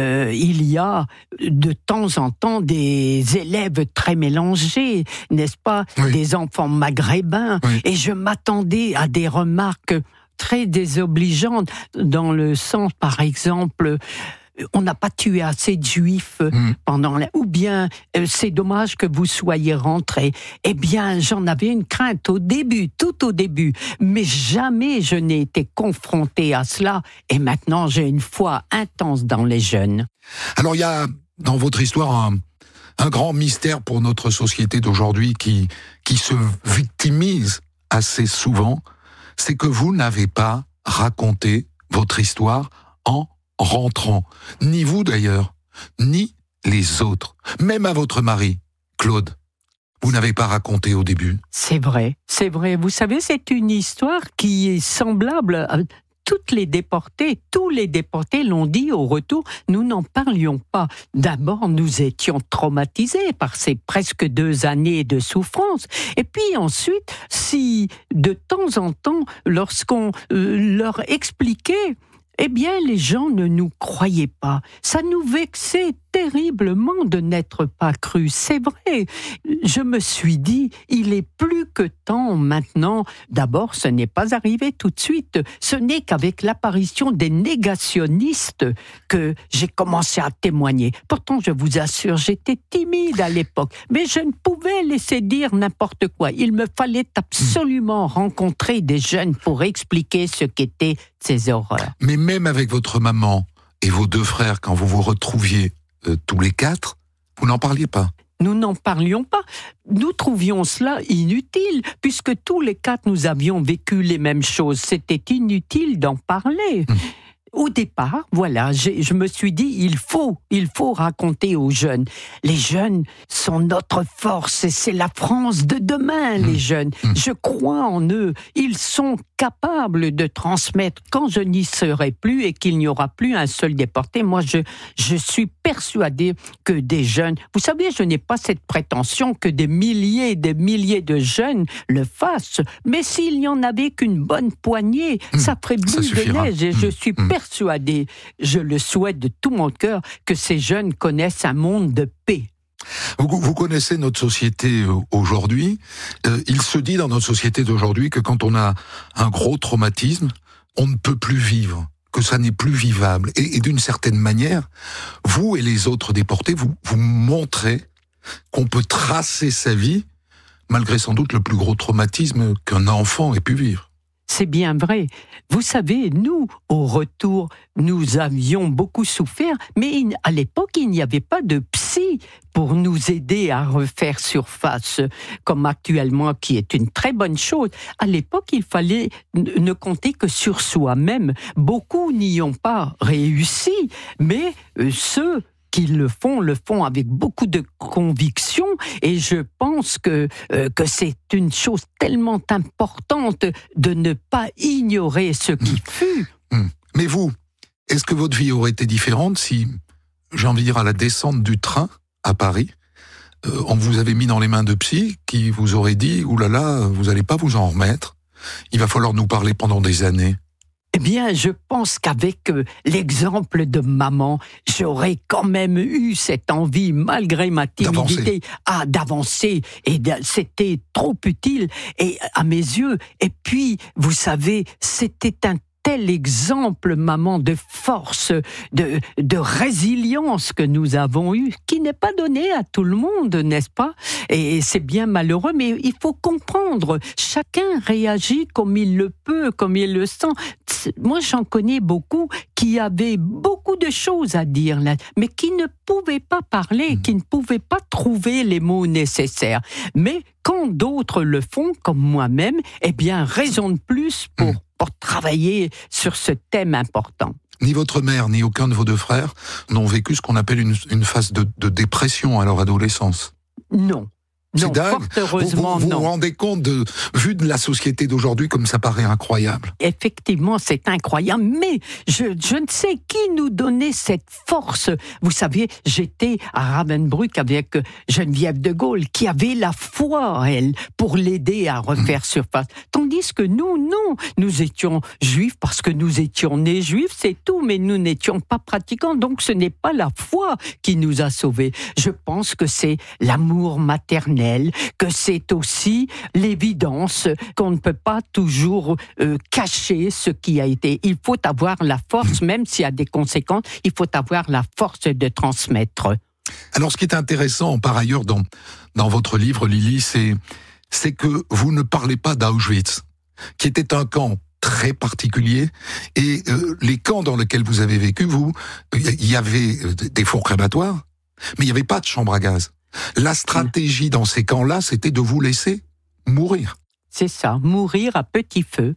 il y a de temps en temps des élèves très mélangés, n'est-ce pas, oui. Des enfants maghrébins, oui. Et je m'attendais à des remarques très désobligeantes, dans le sens, par exemple, on n'a pas tué assez de juifs pendant ou bien c'est dommage que vous soyez rentrés. Eh bien, j'en avais une crainte tout au début, mais jamais je n'ai été confronté à cela, et maintenant j'ai une foi intense dans les jeunes. Alors il y a dans votre histoire un grand mystère pour notre société d'aujourd'hui qui se victimise assez souvent, c'est que vous n'avez pas raconté votre histoire en rentrant. Ni vous d'ailleurs, ni les autres. Même à votre mari, Claude, vous n'avez pas raconté au début. C'est vrai. Vous savez, c'est une histoire qui est semblable à toutes les déportés. Tous les déportés l'ont dit au retour, nous n'en parlions pas. D'abord, nous étions traumatisés par ces presque 2 années de souffrance. Et puis ensuite, si de temps en temps, lorsqu'on leur expliquait, eh bien, les gens ne nous croyaient pas. Ça nous vexait terriblement de n'être pas crus. C'est vrai. Je me suis dit, il est plus que temps maintenant. D'abord, ce n'est pas arrivé tout de suite. Ce n'est qu'avec l'apparition des négationnistes que j'ai commencé à témoigner. Pourtant, je vous assure, j'étais timide à l'époque. Mais je ne pouvais laisser dire n'importe quoi. Il me fallait absolument rencontrer des jeunes pour expliquer ce qu'étaient ces horreurs. Mais même avec votre maman et vos 2 frères, quand vous vous retrouviez tous les 4, vous n'en parliez pas. Nous n'en parlions pas. Nous trouvions cela inutile, puisque tous les 4, nous avions vécu les mêmes choses. C'était inutile d'en parler. Au départ, voilà, je me suis dit, il faut raconter aux jeunes. Les jeunes sont notre force et c'est la France de demain, les jeunes. Je crois en eux. Ils sont capables de transmettre quand je n'y serai plus et qu'il n'y aura plus un seul déporté. Moi, je suis persuadé que des jeunes... Vous savez, je n'ai pas cette prétention que des milliers et des milliers de jeunes le fassent. Mais s'il n'y en avait qu'une bonne poignée, ça ferait boule de neige. Et je suis persuadé, je le souhaite de tout mon cœur, que ces jeunes connaissent un monde de paix. Vous connaissez notre société aujourd'hui. Il se dit dans notre société d'aujourd'hui que quand on a un gros traumatisme, on ne peut plus vivre, que ça n'est plus vivable. Et d'une certaine manière, vous et les autres déportés, vous montrez qu'on peut tracer sa vie malgré sans doute le plus gros traumatisme qu'un enfant ait pu vivre. C'est bien vrai. Vous savez, nous, au retour, nous avions beaucoup souffert, mais à l'époque, il n'y avait pas de psy pour nous aider à refaire surface, comme actuellement, qui est une très bonne chose. À l'époque, il fallait ne compter que sur soi-même. Beaucoup n'y ont pas réussi, mais ceux qui le font avec beaucoup de conviction, et je pense que c'est une chose tellement importante de ne pas ignorer ce qui fut. Mais vous, est-ce que votre vie aurait été différente si, j'ai envie de dire, à la descente du train à Paris, on vous avait mis dans les mains de psy qui vous aurait dit « Ouh là là, vous n'allez pas vous en remettre, il va falloir nous parler pendant des années ». Eh bien, je pense qu'avec l'exemple de maman, j'aurais quand même eu cette envie, malgré ma timidité, d'avancer. Et c'était trop utile et à mes yeux. Et puis, vous savez, c'était un tel exemple, maman, de force, de résilience que nous avons eu, qui n'est pas donné à tout le monde, n'est-ce pas? Et c'est bien malheureux, mais il faut comprendre. Chacun réagit comme il le peut, comme il le sent. Moi, j'en connais beaucoup qui avaient beaucoup de choses à dire, là, mais qui ne pouvaient pas parler, qui ne pouvaient pas trouver les mots nécessaires. Mais quand d'autres le font, comme moi-même, eh bien, raison de plus pour travailler sur ce thème important. Ni votre mère, ni aucun de vos deux frères n'ont vécu ce qu'on appelle une phase de dépression à leur adolescence. Non. C'est non, dingue. fort heureusement, vous non. vous rendez compte, vu de la société d'aujourd'hui, comme ça paraît incroyable. Effectivement, c'est incroyable, mais je ne sais qui nous donnait cette force. Vous savez, j'étais à Ravensbrück avec Geneviève de Gaulle, qui avait la foi, elle, pour l'aider à refaire surface. Tandis que nous, non, nous étions juifs parce que nous étions nés juifs, c'est tout, mais nous n'étions pas pratiquants, donc ce n'est pas la foi qui nous a sauvés. Je pense que c'est l'amour maternel, que c'est aussi l'évidence qu'on ne peut pas toujours cacher ce qui a été. Il faut avoir la force, même s'il y a des conséquences, il faut avoir la force de transmettre. Alors, ce qui est intéressant, par ailleurs, dans votre livre, Lily, c'est que vous ne parlez pas d'Auschwitz, qui était un camp très particulier, et les camps dans lesquels vous avez vécu, il y avait des fours crématoires, mais il n'y avait pas de chambre à gaz. La stratégie dans ces camps-là, c'était de vous laisser mourir. C'est ça, mourir à petit feu.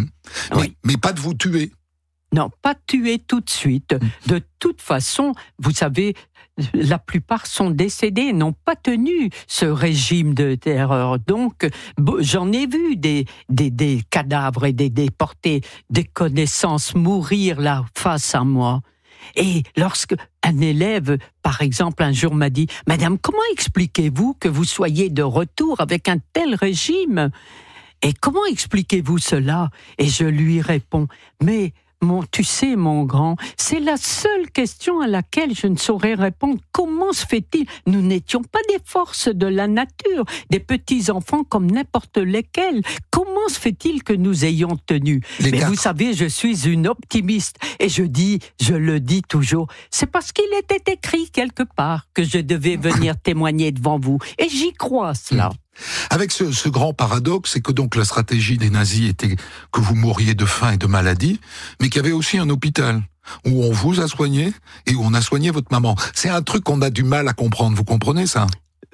Oui. Mais pas de vous tuer. Non, pas tuer tout de suite. De toute façon, vous savez, la plupart sont décédés, n'ont pas tenu ce régime de terreur. Donc, j'en ai vu des cadavres et des déportés, des connaissances mourir là face à moi. Et lorsque un élève, par exemple, un jour m'a dit « Madame, comment expliquez-vous que vous soyez de retour avec un tel régime ? Et comment expliquez-vous cela ?» Et je lui réponds « Mais tu sais, mon grand, c'est la seule question à laquelle je ne saurais répondre. Comment se fait-il ? Nous n'étions pas des forces de la nature, des petits-enfants comme n'importe lesquels. Comment se fait-il que nous ayons tenu ? Mais vous savez, je suis une optimiste et je le dis toujours, c'est parce qu'il était écrit quelque part que je devais venir témoigner devant vous. Et j'y crois, cela. Avec ce grand paradoxe, c'est que donc la stratégie des nazis était que vous mouriez de faim et de maladie, mais qu'il y avait aussi un hôpital où on vous a soigné et où on a soigné votre maman. C'est un truc qu'on a du mal à comprendre, vous comprenez ça ?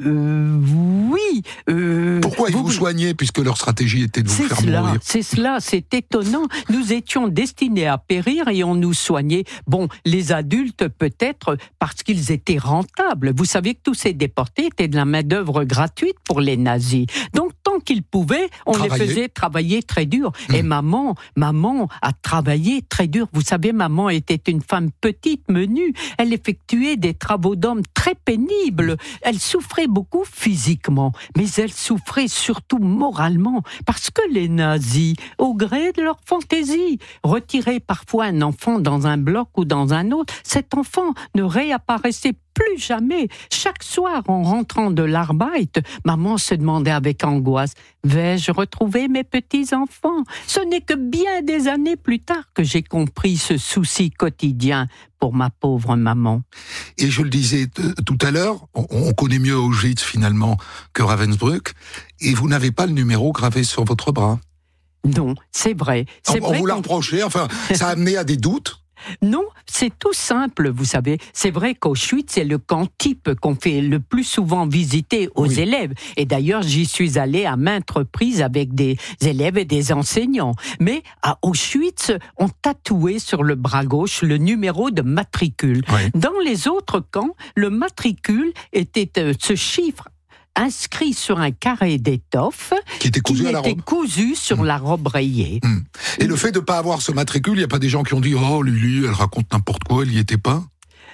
Oui. Pourquoi ils vous soignaient puisque leur stratégie était de vous faire mourir ? C'est cela, c'est étonnant. Nous étions destinés à périr et on nous soignait. Bon, les adultes peut-être parce qu'ils étaient rentables. Vous savez que tous ces déportés étaient de la main-d'œuvre gratuite pour les nazis. Donc tant qu'ils pouvaient, on les faisait travailler très dur. Et maman a travaillé très dur. Vous savez, maman était une femme petite, menue. Elle effectuait des travaux d'homme très pénibles. Elle souffrait beaucoup physiquement, mais elle souffrait surtout moralement, parce que les nazis, au gré de leur fantaisie, retiraient parfois un enfant dans un bloc ou dans un autre, cet enfant ne réapparaissait plus jamais. Chaque soir, en rentrant de l'Arbeit, maman se demandait avec angoisse, vais-je retrouver mes petits-enfants ? Ce n'est que bien des années plus tard que j'ai compris ce souci quotidien pour ma pauvre maman. Et je le disais tout à l'heure, on connaît mieux Auschwitz finalement que Ravensbrück, et vous n'avez pas le numéro gravé sur votre bras. Non, c'est vrai. On vous l'a reproché, enfin, ça a amené à des doutes. Non, c'est tout simple, vous savez. C'est vrai qu'Auschwitz, c'est le camp type qu'on fait le plus souvent visiter aux élèves. Et d'ailleurs, j'y suis allé à maintes reprises avec des élèves et des enseignants. Mais à Auschwitz, on tatouait sur le bras gauche le numéro de matricule. Oui. Dans les autres camps, le matricule était ce chiffre inscrit sur un carré d'étoffe qui était cousu sur la robe rayée. Et le fait de ne pas avoir ce matricule, il n'y a pas des gens qui ont dit « Oh, Lily, elle raconte n'importe quoi, elle n'y était pas » ?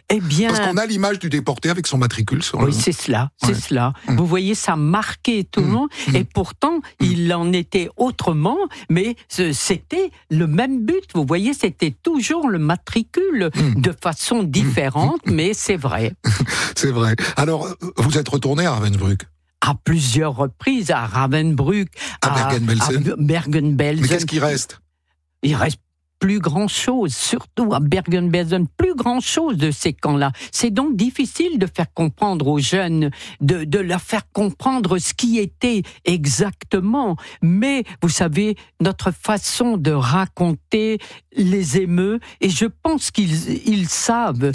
Eh bien, parce qu'on a l'image du déporté avec son matricule sur le... Oui, c'est cela, c'est cela. Vous voyez, ça marquait tout le monde, et pourtant, il en était autrement, mais c'était le même but. Vous voyez, c'était toujours le matricule, de façon différente, mais c'est vrai. C'est vrai. Alors, vous êtes retourné à Ravensbrück? À plusieurs reprises, à Ravensbrück, à Bergen-Belsen. Mais qu'est-ce qui reste? Il reste plus grand-chose, surtout à Bergen-Belsen, plus grand-chose de ces camps-là. C'est donc difficile de faire comprendre aux jeunes, de leur faire comprendre ce qui était exactement. Mais, vous savez, notre façon de raconter les émeut, et je pense qu'ils savent.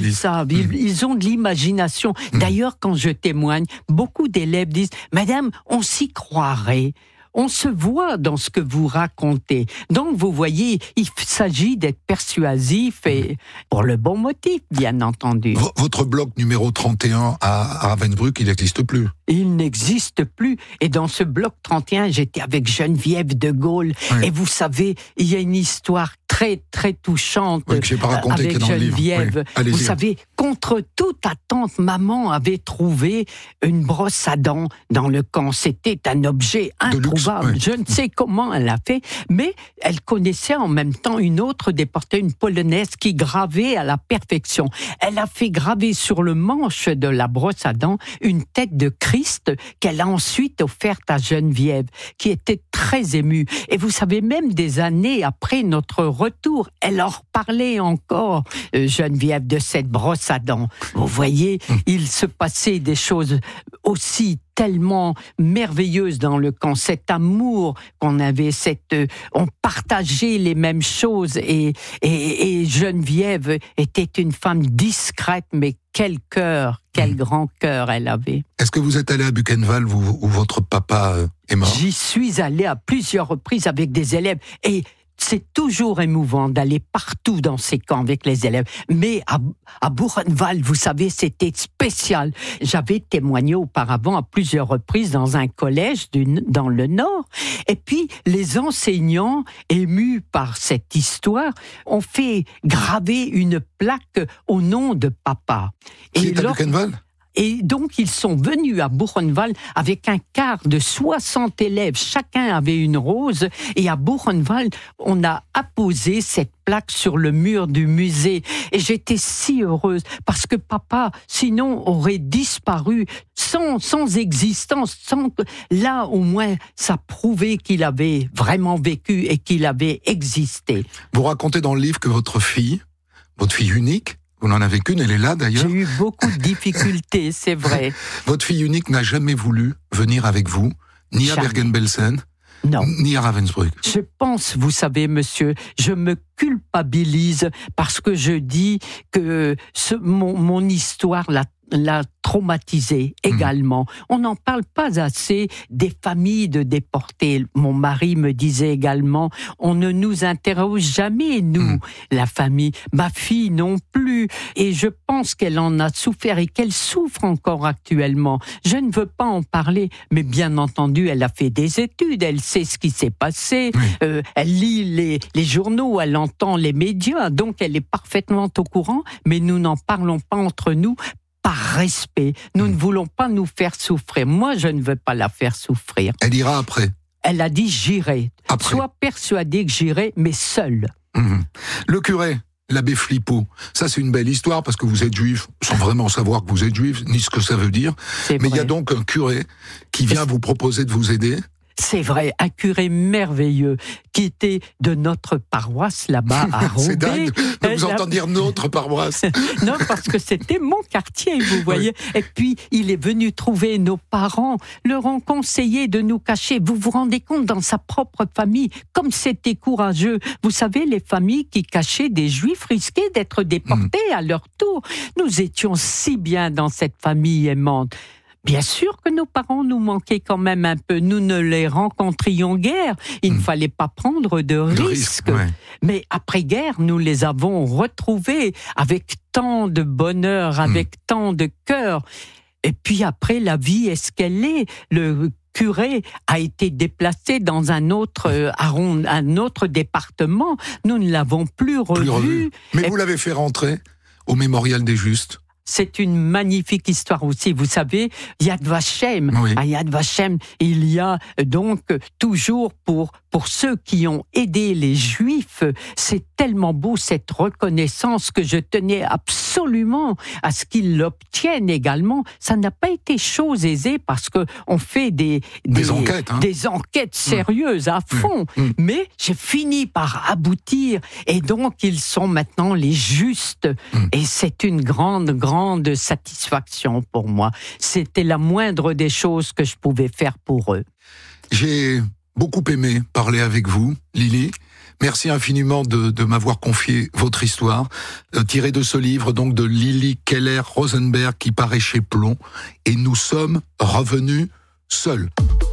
Ils ont de l'imagination. D'ailleurs, quand je témoigne, beaucoup d'élèves disent « Madame, on s'y croirait ». On se voit dans ce que vous racontez. Donc, vous voyez, il s'agit d'être persuasif et pour le bon motif, bien entendu. Votre bloc numéro 31 à Ravensbrück, il n'existe plus. Il n'existe plus. Et dans ce bloc 31, j'étais avec Geneviève de Gaulle. Oui. Et vous savez, il y a une histoire très, très touchante que j'ai pas raconté, avec Geneviève. Oui. Vous savez, contre toute attente, maman avait trouvé une brosse à dents dans le camp. C'était un objet introuvable. Oui. Je ne sais comment elle a fait, mais elle connaissait en même temps une autre déportée, une Polonaise, qui gravait à la perfection. Elle a fait graver sur le manche de la brosse à dents une tête de Christ qu'elle a ensuite offerte à Geneviève, qui était très émue. Et vous savez, même des années après notre retour, elle leur parlait encore, Geneviève, de cette brosse à dents. Vous voyez, il se passait des choses aussi tellement merveilleuses dans le camp, cet amour qu'on avait, on partageait les mêmes choses, et Geneviève était une femme discrète, mais quel cœur, quel grand cœur elle avait. Est-ce que vous êtes allé à Buchenwald où votre papa est mort? J'y suis allé à plusieurs reprises avec des élèves, et c'est toujours émouvant d'aller partout dans ces camps avec les élèves. Mais à Buchenwald, vous savez, c'était spécial. J'avais témoigné auparavant à plusieurs reprises dans un collège dans le Nord. Et puis, les enseignants, émus par cette histoire, ont fait graver une plaque au nom de papa. Qui est à Buchenwald ? Et donc, ils sont venus à Buchenwald avec un quart de 60 élèves. Chacun avait une rose. Et à Buchenwald, on a apposé cette plaque sur le mur du musée. Et j'étais si heureuse parce que papa, sinon, aurait disparu sans existence. Là, au moins, ça prouvait qu'il avait vraiment vécu et qu'il avait existé. Vous racontez dans le livre que votre fille unique, vous n'en avez qu'une, elle est là d'ailleurs. J'ai eu beaucoup de difficultés, c'est vrai. Votre fille unique n'a jamais voulu venir avec vous, ni à Bergen-Belsen, ni à Ravensbrück. Je pense, vous savez, monsieur, je me culpabilise parce que je dis que mon histoire l'a traumatisé également. On n'en parle pas assez des familles de déportés. Mon mari me disait également, on ne nous interroge jamais, nous, la famille. Ma fille non plus. Et je pense qu'elle en a souffert et qu'elle souffre encore actuellement. Je ne veux pas en parler, mais bien entendu, elle a fait des études, elle sait ce qui s'est passé, elle lit les journaux, elle entend les médias, donc elle est parfaitement au courant, mais nous n'en parlons pas entre nous, par respect. Nous ne voulons pas nous faire souffrir. Moi, je ne veux pas la faire souffrir. Elle ira après. Elle a dit j'irai. Sois persuadé que j'irai, mais seule. Le curé, l'abbé Flippo, ça c'est une belle histoire parce que vous êtes juif, sans vraiment savoir que vous êtes juif, ni ce que ça veut dire. Mais il y a donc un curé qui vient vous proposer de vous aider. C'est vrai, un curé merveilleux qui était de notre paroisse là-bas à Roubaix. C'est dingue de vous entendre dire notre paroisse. Non, parce que c'était mon quartier, vous voyez. Oui. Et puis, il est venu trouver nos parents, leur ont conseillé de nous cacher. Vous vous rendez compte, dans sa propre famille, comme c'était courageux. Vous savez, les familles qui cachaient des juifs risquaient d'être déportés à leur tour. Nous étions si bien dans cette famille aimante. Bien sûr que nos parents nous manquaient quand même un peu. Nous ne les rencontrions guère. Il ne fallait pas prendre de risques. Mais après-guerre, nous les avons retrouvés avec tant de bonheur, avec tant de cœur. Et puis après, la vie est ce qu'elle est. Le curé a été déplacé dans un autre département. Nous ne l'avons plus revu. Mais vous l'avez fait rentrer au Mémorial des Justes. C'est une magnifique histoire aussi. Vous savez, Yad Vashem, oui. À Yad Vashem, il y a donc toujours pour ceux qui ont aidé les Juifs, c'est tellement beau cette reconnaissance que je tenais absolument à ce qu'ils l'obtiennent également. Ça n'a pas été chose aisée parce que on fait des enquêtes sérieuses à fond. Mais j'ai fini par aboutir et donc ils sont maintenant les justes. Et c'est une grande satisfaction pour moi. C'était la moindre des choses que je pouvais faire pour eux. J'ai beaucoup aimé parler avec vous, Lily. Merci infiniment de m'avoir confié votre histoire, tirée de ce livre donc de Lily Keller-Rosenberg qui paraît chez Plon. Et nous sommes revenus seuls.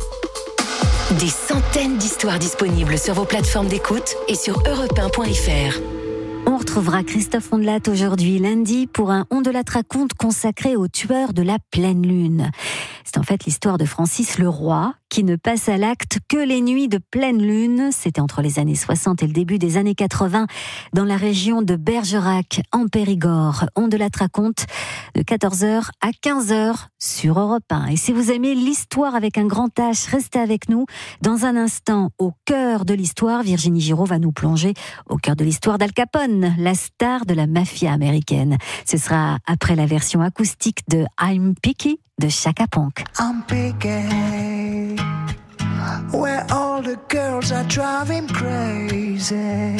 Des centaines d'histoires disponibles sur vos plateformes d'écoute et sur europe1.fr. On retrouvera Christophe Ondelat aujourd'hui, lundi, pour un Ondelat raconte consacré aux tueurs de la pleine lune. C'est en fait l'histoire de Francis Leroy, qui ne passe à l'acte que les nuits de pleine lune. C'était entre les années 60 et le début des années 80, dans la région de Bergerac, en Périgord. Ondelat raconte de 14h à 15h sur Europe 1. Et si vous aimez l'histoire avec un grand H, restez avec nous. Dans un instant, au cœur de l'histoire, Virginie Giraud va nous plonger au cœur de l'histoire d'Al Capone, la star de la mafia américaine. Ce sera après la version acoustique de I'm Picky de Chaka Ponk. I'm picky, where all the girls are driving crazy.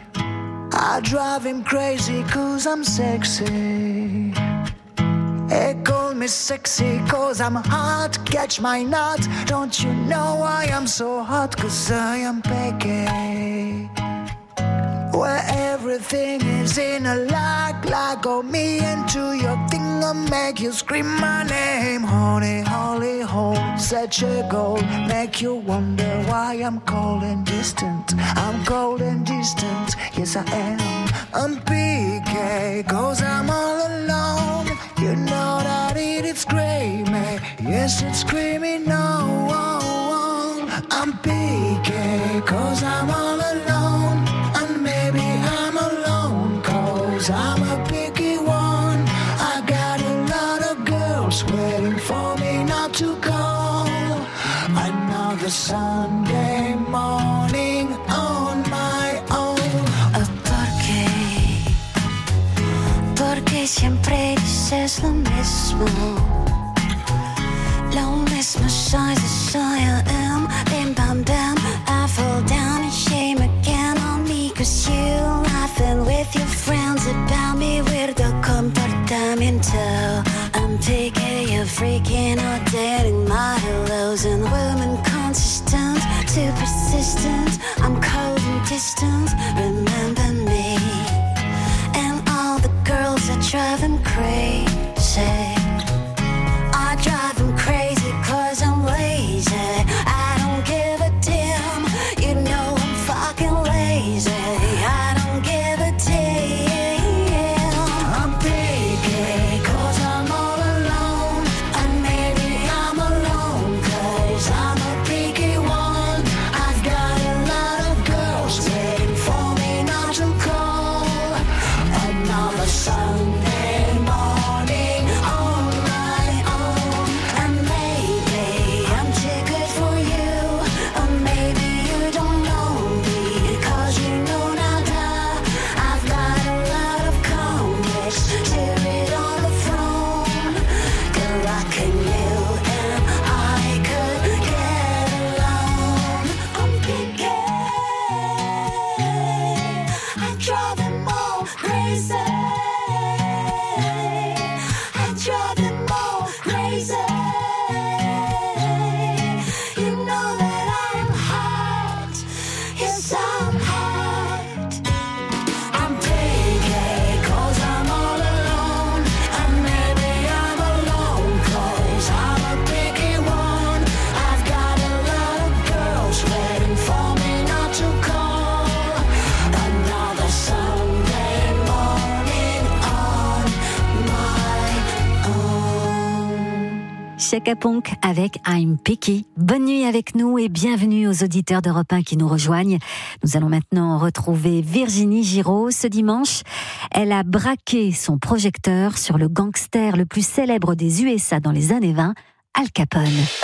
I drive him crazy 'cause I'm sexy. They call me sexy 'cause I'm hot, catch my nut. Don't you know why I'm so hot? 'Cause I am picky, where everything is in a like oh me into your thing I'll make you scream my name. Honey, holy hole, such a goal, make you wonder why I'm cold and distant. I'm cold and distant, yes I am. I'm PK, 'cause I'm all alone. You know that it's screaming, yes it's screaming no. I'm PK, 'cause I'm all alone. And maybe I'm alone, 'cause I'm a picky one. I got a lot of girls waiting for me not to go. Another Sunday morning on my own. Porque siempre dices lo mismo. Lo mismo soy, I am. Bim bam bam, I fall down in shame again on me. 'Cause you laughing with your friends about me. Weirdo comportamiento. I'm taking you freaking or dating my hellos. And women consistent, too persistent. I'm cold and distant, remember me. And all the girls that drive them crazy. I drive them crazy 'cause I'm lazy. I don't give a damn, you know I'm fucking lazy. I don't give a damn. I'm picky 'cause I'm all alone. And maybe I'm alone 'cause I'm a picky one. I've got a lot of girls waiting for me not to call. Another Sunday morning on Chaka Ponk avec I'm Picky. Bonne nuit avec nous et bienvenue aux auditeurs d'Europe 1 qui nous rejoignent. Nous allons maintenant retrouver Virginie Giraud. Ce dimanche, elle a braqué son projecteur sur le gangster le plus célèbre des USA dans les années 20, Al Capone.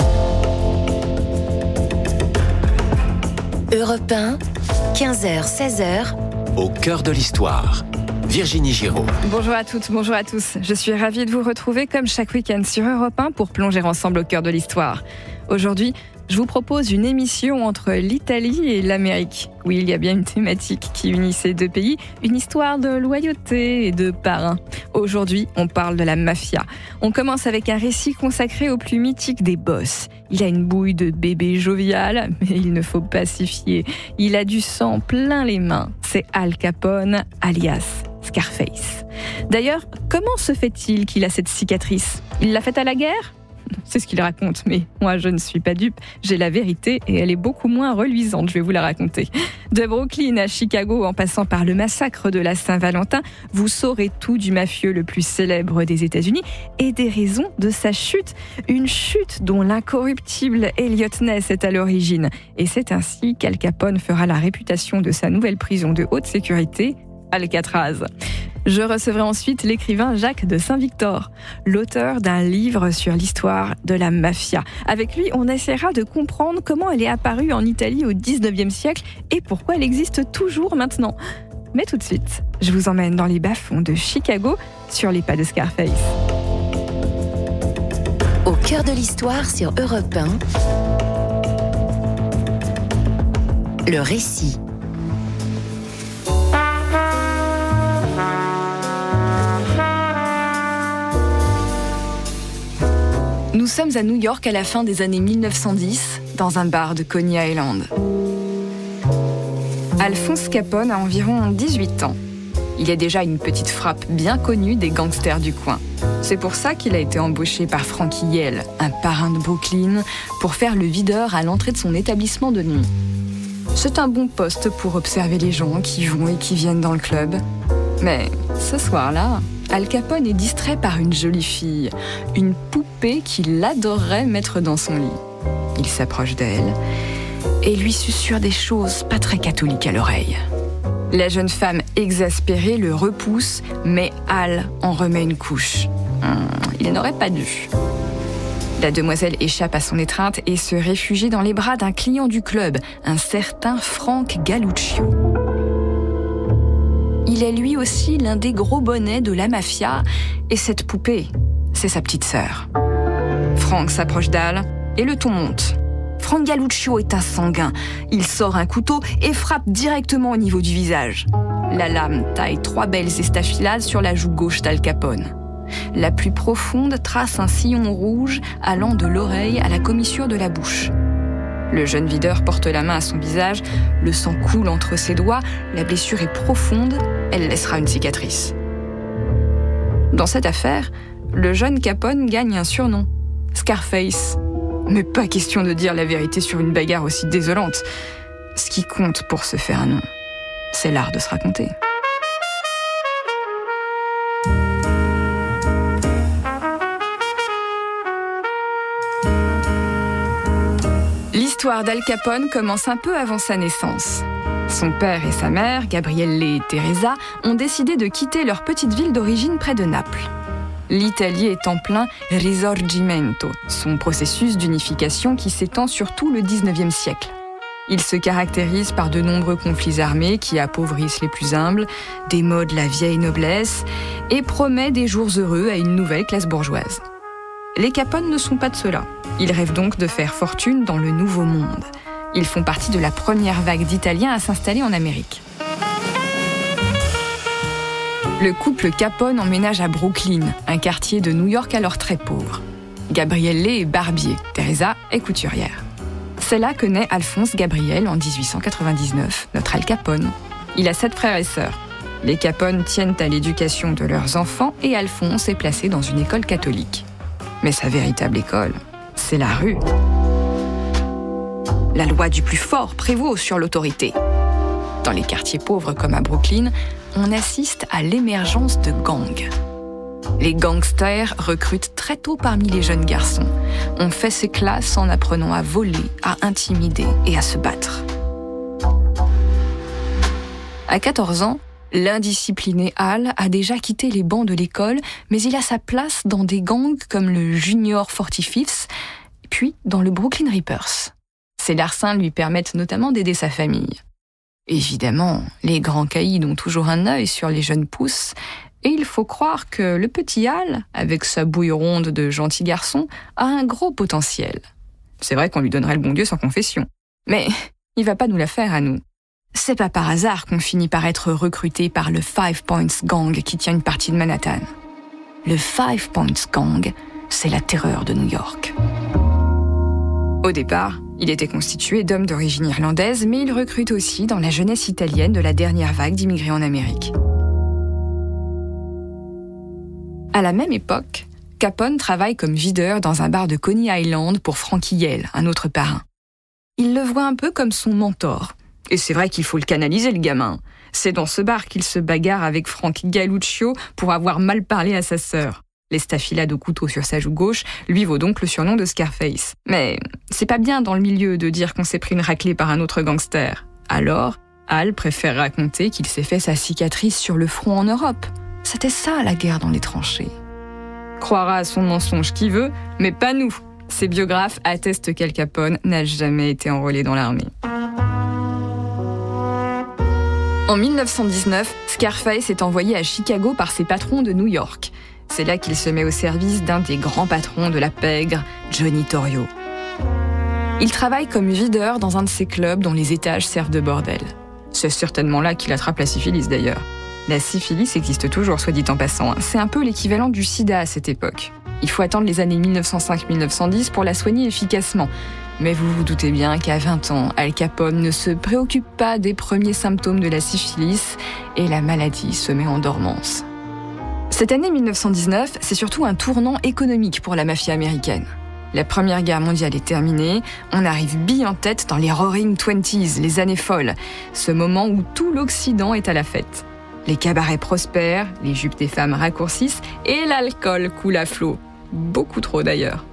Europe 1, 15h-16h. Au cœur de l'histoire. Virginie Giraud. Bonjour à toutes, bonjour à tous. Je suis ravie de vous retrouver comme chaque week-end sur Europe 1 pour plonger ensemble au cœur de l'histoire. Aujourd'hui, je vous propose une émission entre l'Italie et l'Amérique. Oui, il y a bien une thématique qui unit ces deux pays, une histoire de loyauté et de parrain. Aujourd'hui, on parle de la mafia. On commence avec un récit consacré au plus mythique des boss. Il a une bouille de bébé jovial, mais il ne faut pas s'y fier. Il a du sang plein les mains. C'est Al Capone, alias Scarface. D'ailleurs, comment se fait-il qu'il a cette cicatrice ? Il l'a faite à la guerre ? C'est ce qu'il raconte, mais moi je ne suis pas dupe. J'ai la vérité et elle est beaucoup moins reluisante, je vais vous la raconter. De Brooklyn à Chicago, en passant par le massacre de la Saint-Valentin, vous saurez tout du mafieux le plus célèbre des États-Unis et des raisons de sa chute. Une chute dont l'incorruptible Elliot Ness est à l'origine. Et c'est ainsi qu'Al Capone fera la réputation de sa nouvelle prison de haute sécurité, Alcatraz. Je recevrai ensuite l'écrivain Jacques de Saint-Victor, l'auteur d'un livre sur l'histoire de la mafia. Avec lui, on essaiera de comprendre comment elle est apparue en Italie au 19e siècle et pourquoi elle existe toujours maintenant. Mais tout de suite, je vous emmène dans les bas-fonds de Chicago, sur les pas de Scarface. Au cœur de l'histoire sur Europe 1, le récit. Nous sommes à New York à la fin des années 1910, dans un bar de Coney Island. Alphonse Capone a environ 18 ans. Il est déjà une petite frappe bien connue des gangsters du coin. C'est pour ça qu'il a été embauché par Frankie Yale, un parrain de Brooklyn, pour faire le videur à l'entrée de son établissement de nuit. C'est un bon poste pour observer les gens qui vont et qui viennent dans le club. Mais ce soir-là, Al Capone est distrait par une jolie fille, une poupée qu'il adorerait mettre dans son lit. Il s'approche d'elle et lui susurre des choses pas très catholiques à l'oreille. La jeune femme exaspérée le repousse, mais Al en remet une couche. Il n'aurait pas dû. La demoiselle échappe à son étreinte et se réfugie dans les bras d'un client du club, un certain Frank Galluccio. Il est lui aussi l'un des gros bonnets de la mafia, et cette poupée, c'est sa petite sœur. Frank s'approche d'Al, et le ton monte. Frank Galluccio est un sanguin. Il sort un couteau et frappe directement au niveau du visage. La lame taille 3 belles estafilades sur la joue gauche d'Al Capone. La plus profonde trace un sillon rouge allant de l'oreille à la commissure de la bouche. Le jeune videur porte la main à son visage, le sang coule entre ses doigts, la blessure est profonde, elle laissera une cicatrice. Dans cette affaire, le jeune Capone gagne un surnom, Scarface. Mais pas question de dire la vérité sur une bagarre aussi désolante. Ce qui compte pour se faire un nom, c'est l'art de se raconter. L'histoire d'Al Capone commence un peu avant sa naissance. Son père et sa mère, Gabrielle et Teresa, ont décidé de quitter leur petite ville d'origine près de Naples. L'Italie est en plein Risorgimento, son processus d'unification qui s'étend sur tout le 19e siècle. Il se caractérise par de nombreux conflits armés qui appauvrissent les plus humbles, démodent la vieille noblesse et promet des jours heureux à une nouvelle classe bourgeoise. Les Capone ne sont pas de ceux-là. Ils rêvent donc de faire fortune dans le Nouveau Monde. Ils font partie de la première vague d'Italiens à s'installer en Amérique. Le couple Capone emménage à Brooklyn, un quartier de New York alors très pauvre. Gabrielle est barbier, Teresa est couturière. C'est là que naît Alphonse Gabriel en 1899, notre Al Capone. Il a 7 frères et sœurs. Les Capone tiennent à l'éducation de leurs enfants et Alphonse est placé dans une école catholique. Mais sa véritable école, c'est la rue. La loi du plus fort prévaut sur l'autorité. Dans les quartiers pauvres comme à Brooklyn, on assiste à l'émergence de gangs. Les gangsters recrutent très tôt parmi les jeunes garçons. On fait ses classes en apprenant à voler, à intimider et à se battre. À 14 ans, l'indiscipliné Al a déjà quitté les bancs de l'école, mais il a sa place dans des gangs comme le Junior 45th, puis dans le Brooklyn Rippers. Ces larcins lui permettent notamment d'aider sa famille. Évidemment, les grands caïds ont toujours un œil sur les jeunes pousses, et il faut croire que le petit Al, avec sa bouille ronde de gentil garçon, a un gros potentiel. C'est vrai qu'on lui donnerait le bon Dieu sans confession. Mais il va pas nous la faire à nous. C'est pas par hasard qu'on finit par être recruté par le Five Points Gang qui tient une partie de Manhattan. Le Five Points Gang, c'est la terreur de New York. Au départ, il était constitué d'hommes d'origine irlandaise, mais il recrute aussi dans la jeunesse italienne de la dernière vague d'immigrés en Amérique. À la même époque, Capone travaille comme videur dans un bar de Coney Island pour Frankie Yale, un autre parrain. Il le voit un peu comme son mentor. Et c'est vrai qu'il faut le canaliser, le gamin. C'est dans ce bar qu'il se bagarre avec Frank Galluccio pour avoir mal parlé à sa sœur. L'estafilade au couteau sur sa joue gauche lui vaut donc le surnom de Scarface. Mais c'est pas bien dans le milieu de dire qu'on s'est pris une raclée par un autre gangster. Alors, Al préfère raconter qu'il s'est fait sa cicatrice sur le front en Europe. C'était ça, la guerre dans les tranchées. Croira à son mensonge qui veut, mais pas nous. Ses biographes attestent qu'Al Capone n'a jamais été enrôlé dans l'armée. En 1919, Scarface est envoyé à Chicago par ses patrons de New York. C'est là qu'il se met au service d'un des grands patrons de la pègre, Johnny Torrio. Il travaille comme videur dans un de ces clubs dont les étages servent de bordel. C'est certainement là qu'il attrape la syphilis d'ailleurs. La syphilis existe toujours, soit dit en passant. C'est un peu l'équivalent du sida à cette époque. Il faut attendre les années 1905-1910 pour la soigner efficacement. Mais vous vous doutez bien qu'à 20 ans, Al Capone ne se préoccupe pas des premiers symptômes de la syphilis et la maladie se met en dormance. Cette année 1919, c'est surtout un tournant économique pour la mafia américaine. La Première Guerre mondiale est terminée, on arrive bille en tête dans les Roaring Twenties, les années folles, ce moment où tout l'Occident est à la fête. Les cabarets prospèrent, les jupes des femmes raccourcissent et l'alcool coule à flot. Beaucoup trop d'ailleurs.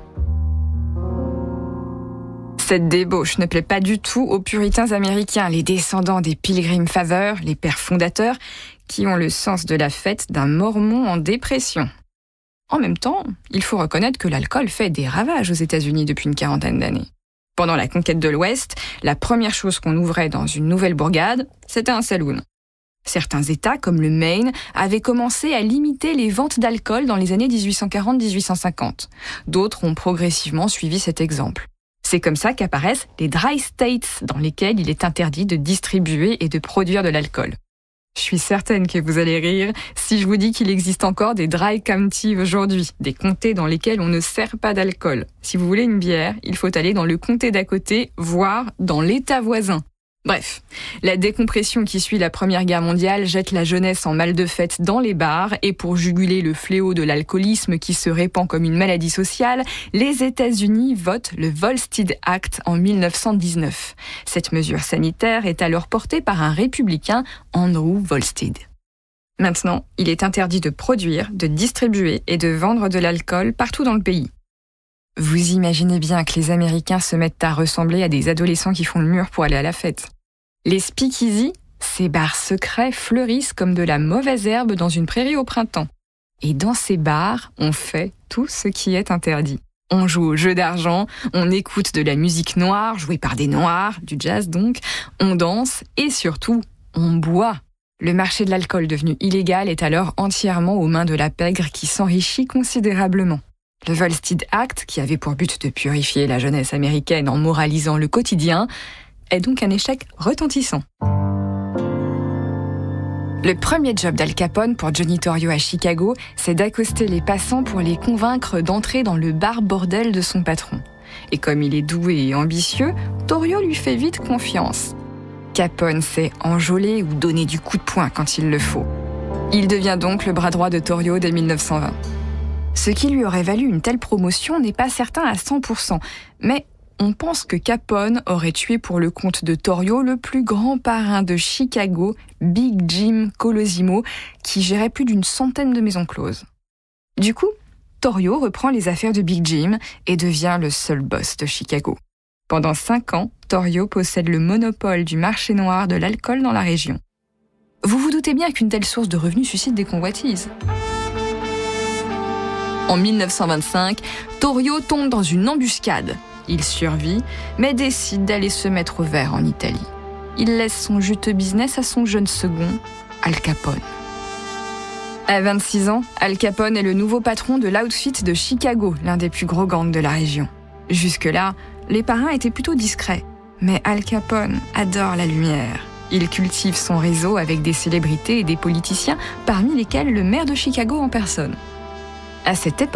Cette débauche ne plaît pas du tout aux puritains américains, les descendants des Pilgrim Fathers, les pères fondateurs, qui ont le sens de la fête d'un mormon en dépression. En même temps, il faut reconnaître que l'alcool fait des ravages aux États-Unis depuis une quarantaine d'années. Pendant la conquête de l'Ouest, la première chose qu'on ouvrait dans une nouvelle bourgade, c'était un saloon. Certains États, comme le Maine, avaient commencé à limiter les ventes d'alcool dans les années 1840-1850. D'autres ont progressivement suivi cet exemple. C'est comme ça qu'apparaissent les dry states, dans lesquels il est interdit de distribuer et de produire de l'alcool. Je suis certaine que vous allez rire si je vous dis qu'il existe encore des dry counties aujourd'hui, des comtés dans lesquels on ne sert pas d'alcool. Si vous voulez une bière, il faut aller dans le comté d'à côté, voire dans l'État voisin. Bref, la décompression qui suit la Première Guerre mondiale jette la jeunesse en mal de fête dans les bars et pour juguler le fléau de l'alcoolisme qui se répand comme une maladie sociale, les États-Unis votent le Volstead Act en 1919. Cette mesure sanitaire est alors portée par un républicain, Andrew Volstead. Maintenant, il est interdit de produire, de distribuer et de vendre de l'alcool partout dans le pays. Vous imaginez bien que les Américains se mettent à ressembler à des adolescents qui font le mur pour aller à la fête. Les speakeasy, ces bars secrets, fleurissent comme de la mauvaise herbe dans une prairie au printemps. Et dans ces bars, on fait tout ce qui est interdit. On joue au jeu d'argent, on écoute de la musique noire, jouée par des noirs, du jazz donc, on danse et surtout, on boit. Le marché de l'alcool devenu illégal est alors entièrement aux mains de la pègre qui s'enrichit considérablement. Le Volstead Act, qui avait pour but de purifier la jeunesse américaine en moralisant le quotidien, est donc un échec retentissant. Le premier job d'Al Capone pour Johnny Torrio à Chicago, c'est d'accoster les passants pour les convaincre d'entrer dans le bar-bordel de son patron. Et comme il est doué et ambitieux, Torrio lui fait vite confiance. Capone sait enjôler ou donner du coup de poing quand il le faut. Il devient donc le bras droit de Torrio dès 1920. Ce qui lui aurait valu une telle promotion n'est pas certain à 100%, mais on pense que Capone aurait tué pour le compte de Torrio le plus grand parrain de Chicago, Big Jim Colosimo, qui gérait plus d'100 de maisons closes. Du coup, Torrio reprend les affaires de Big Jim et devient le seul boss de Chicago. Pendant 5 ans, Torrio possède le monopole du marché noir de l'alcool dans la région. Vous vous doutez bien qu'une telle source de revenus suscite des convoitises. En 1925, Torrio tombe dans une embuscade. Il survit, mais décide d'aller se mettre au vert en Italie. Il laisse son juteux business à son jeune second, Al Capone. À 26 ans, Al Capone est le nouveau patron de l'Outfit de Chicago, l'un des plus gros gangs de la région. Jusque-là, les parrains étaient plutôt discrets. Mais Al Capone adore la lumière. Il cultive son réseau avec des célébrités et des politiciens, parmi lesquels le maire de Chicago en personne. À cette époque,